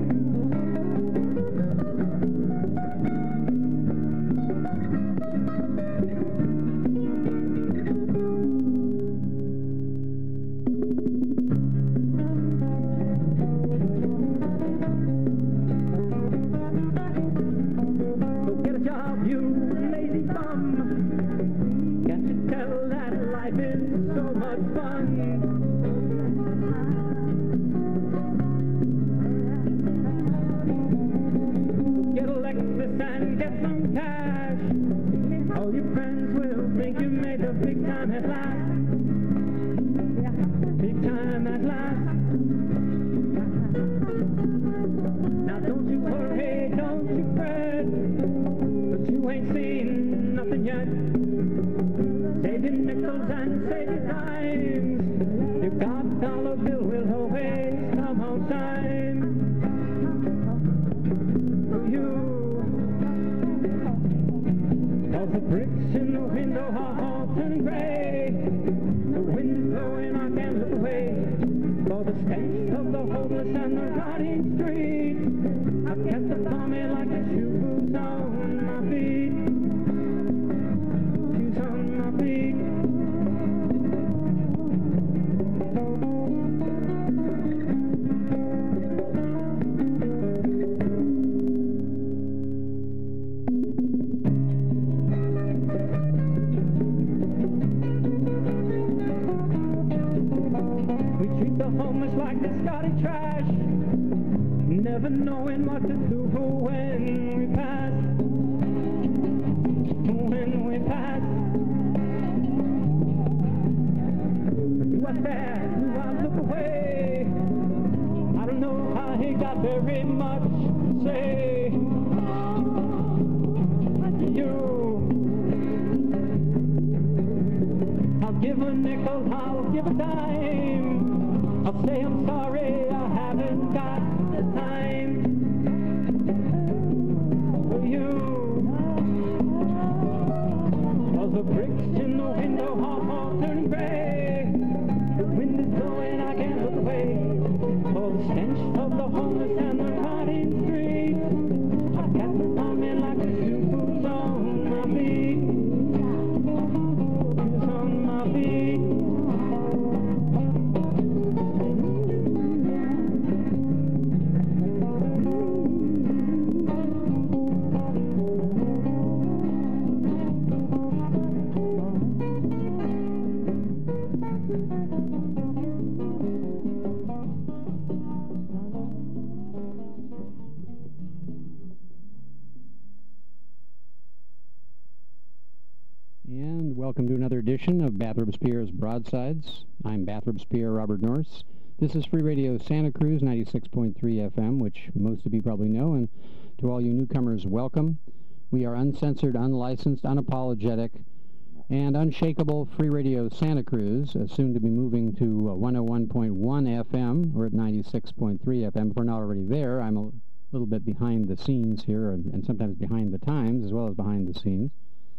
Welcome to another edition of Bathurst Pierre's Broadsides. I'm Bathurst Pierre Robert Norris. This is Free Radio Santa Cruz 96.3 FM, which most of you probably know, and to all you newcomers, welcome. We are uncensored, unlicensed, unapologetic, and unshakable Free Radio Santa Cruz, soon to be moving to 101.1 FM. We're at 96.3 FM. If we're not already there, I'm a little bit behind the scenes here, and sometimes behind the times as well as behind the scenes.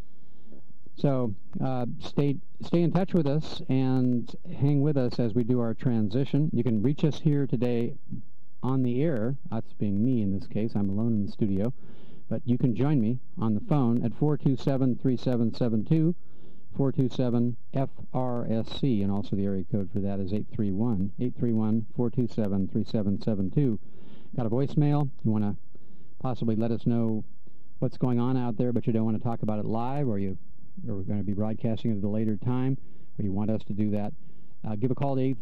So stay in touch with us and hang with us as we do our transition. You can reach us here today on the air, us being me in this case. I'm alone in the studio. But you can join me on the phone at 427-3772, 831-427-FRSC, and also the area code for that is 831-427-3772. Got a voicemail? You want to possibly let us know what's going on out there, but you don't want to talk about it live, or we're going to be broadcasting it at a later time, or you want us to do that, give a call to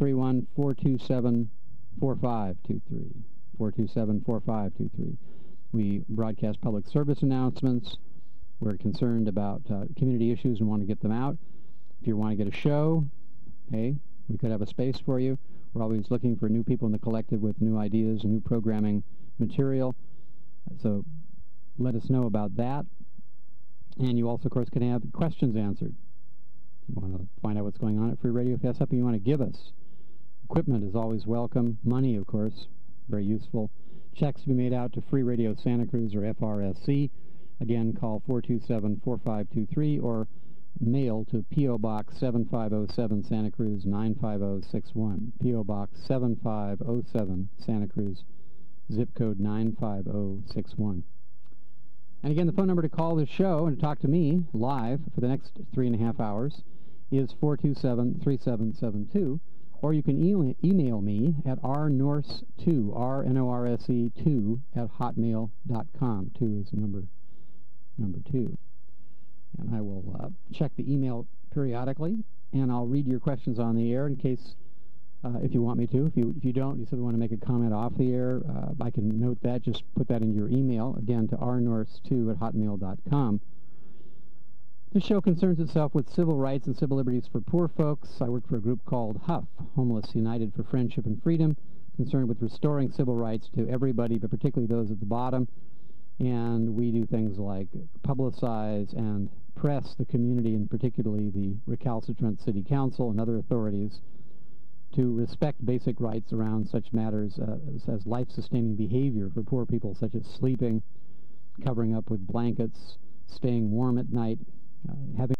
831-427-4523, 427-4523. We broadcast public service announcements. We're concerned about community issues and want to get them out. If you want to get a show, hey, we could have a space for you. We're always looking for new people in the collective with new ideas and new programming material. So let us know about that. And you also, of course, can have questions answered. If you want to find out what's going on at Free Radio, if you have something you want to give us. Equipment is always welcome. Money, of course, very useful. Checks to be made out to Free Radio Santa Cruz or FRSC. Again, call 427-4523 or mail to P.O. Box 7507 Santa Cruz 95061. P.O. Box 7507 Santa Cruz, zip code 95061. And again, the phone number to call this show and to talk to me live for the next 3.5 hours is 427-3772, or you can email me at rnorse2, R-N-O-R-S-E 2 at hotmail.com. 2 is number 2. And I will check the email periodically, and I'll read your questions on the air in case, if you want me to. If you don't, you simply want to make a comment off the air, I can note that. Just put that in your email, again, to rnorse2 at hotmail.com. This show concerns itself with civil rights and civil liberties for poor folks. I work for a group called HUF, Homeless United for Friendship and Freedom, concerned with restoring civil rights to everybody, but particularly those at the bottom. And we do things like publicize and press the community, and particularly the recalcitrant city council and other authorities, to respect basic rights around such matters as life-sustaining behavior for poor people, such as sleeping, covering up with blankets, staying warm at night, having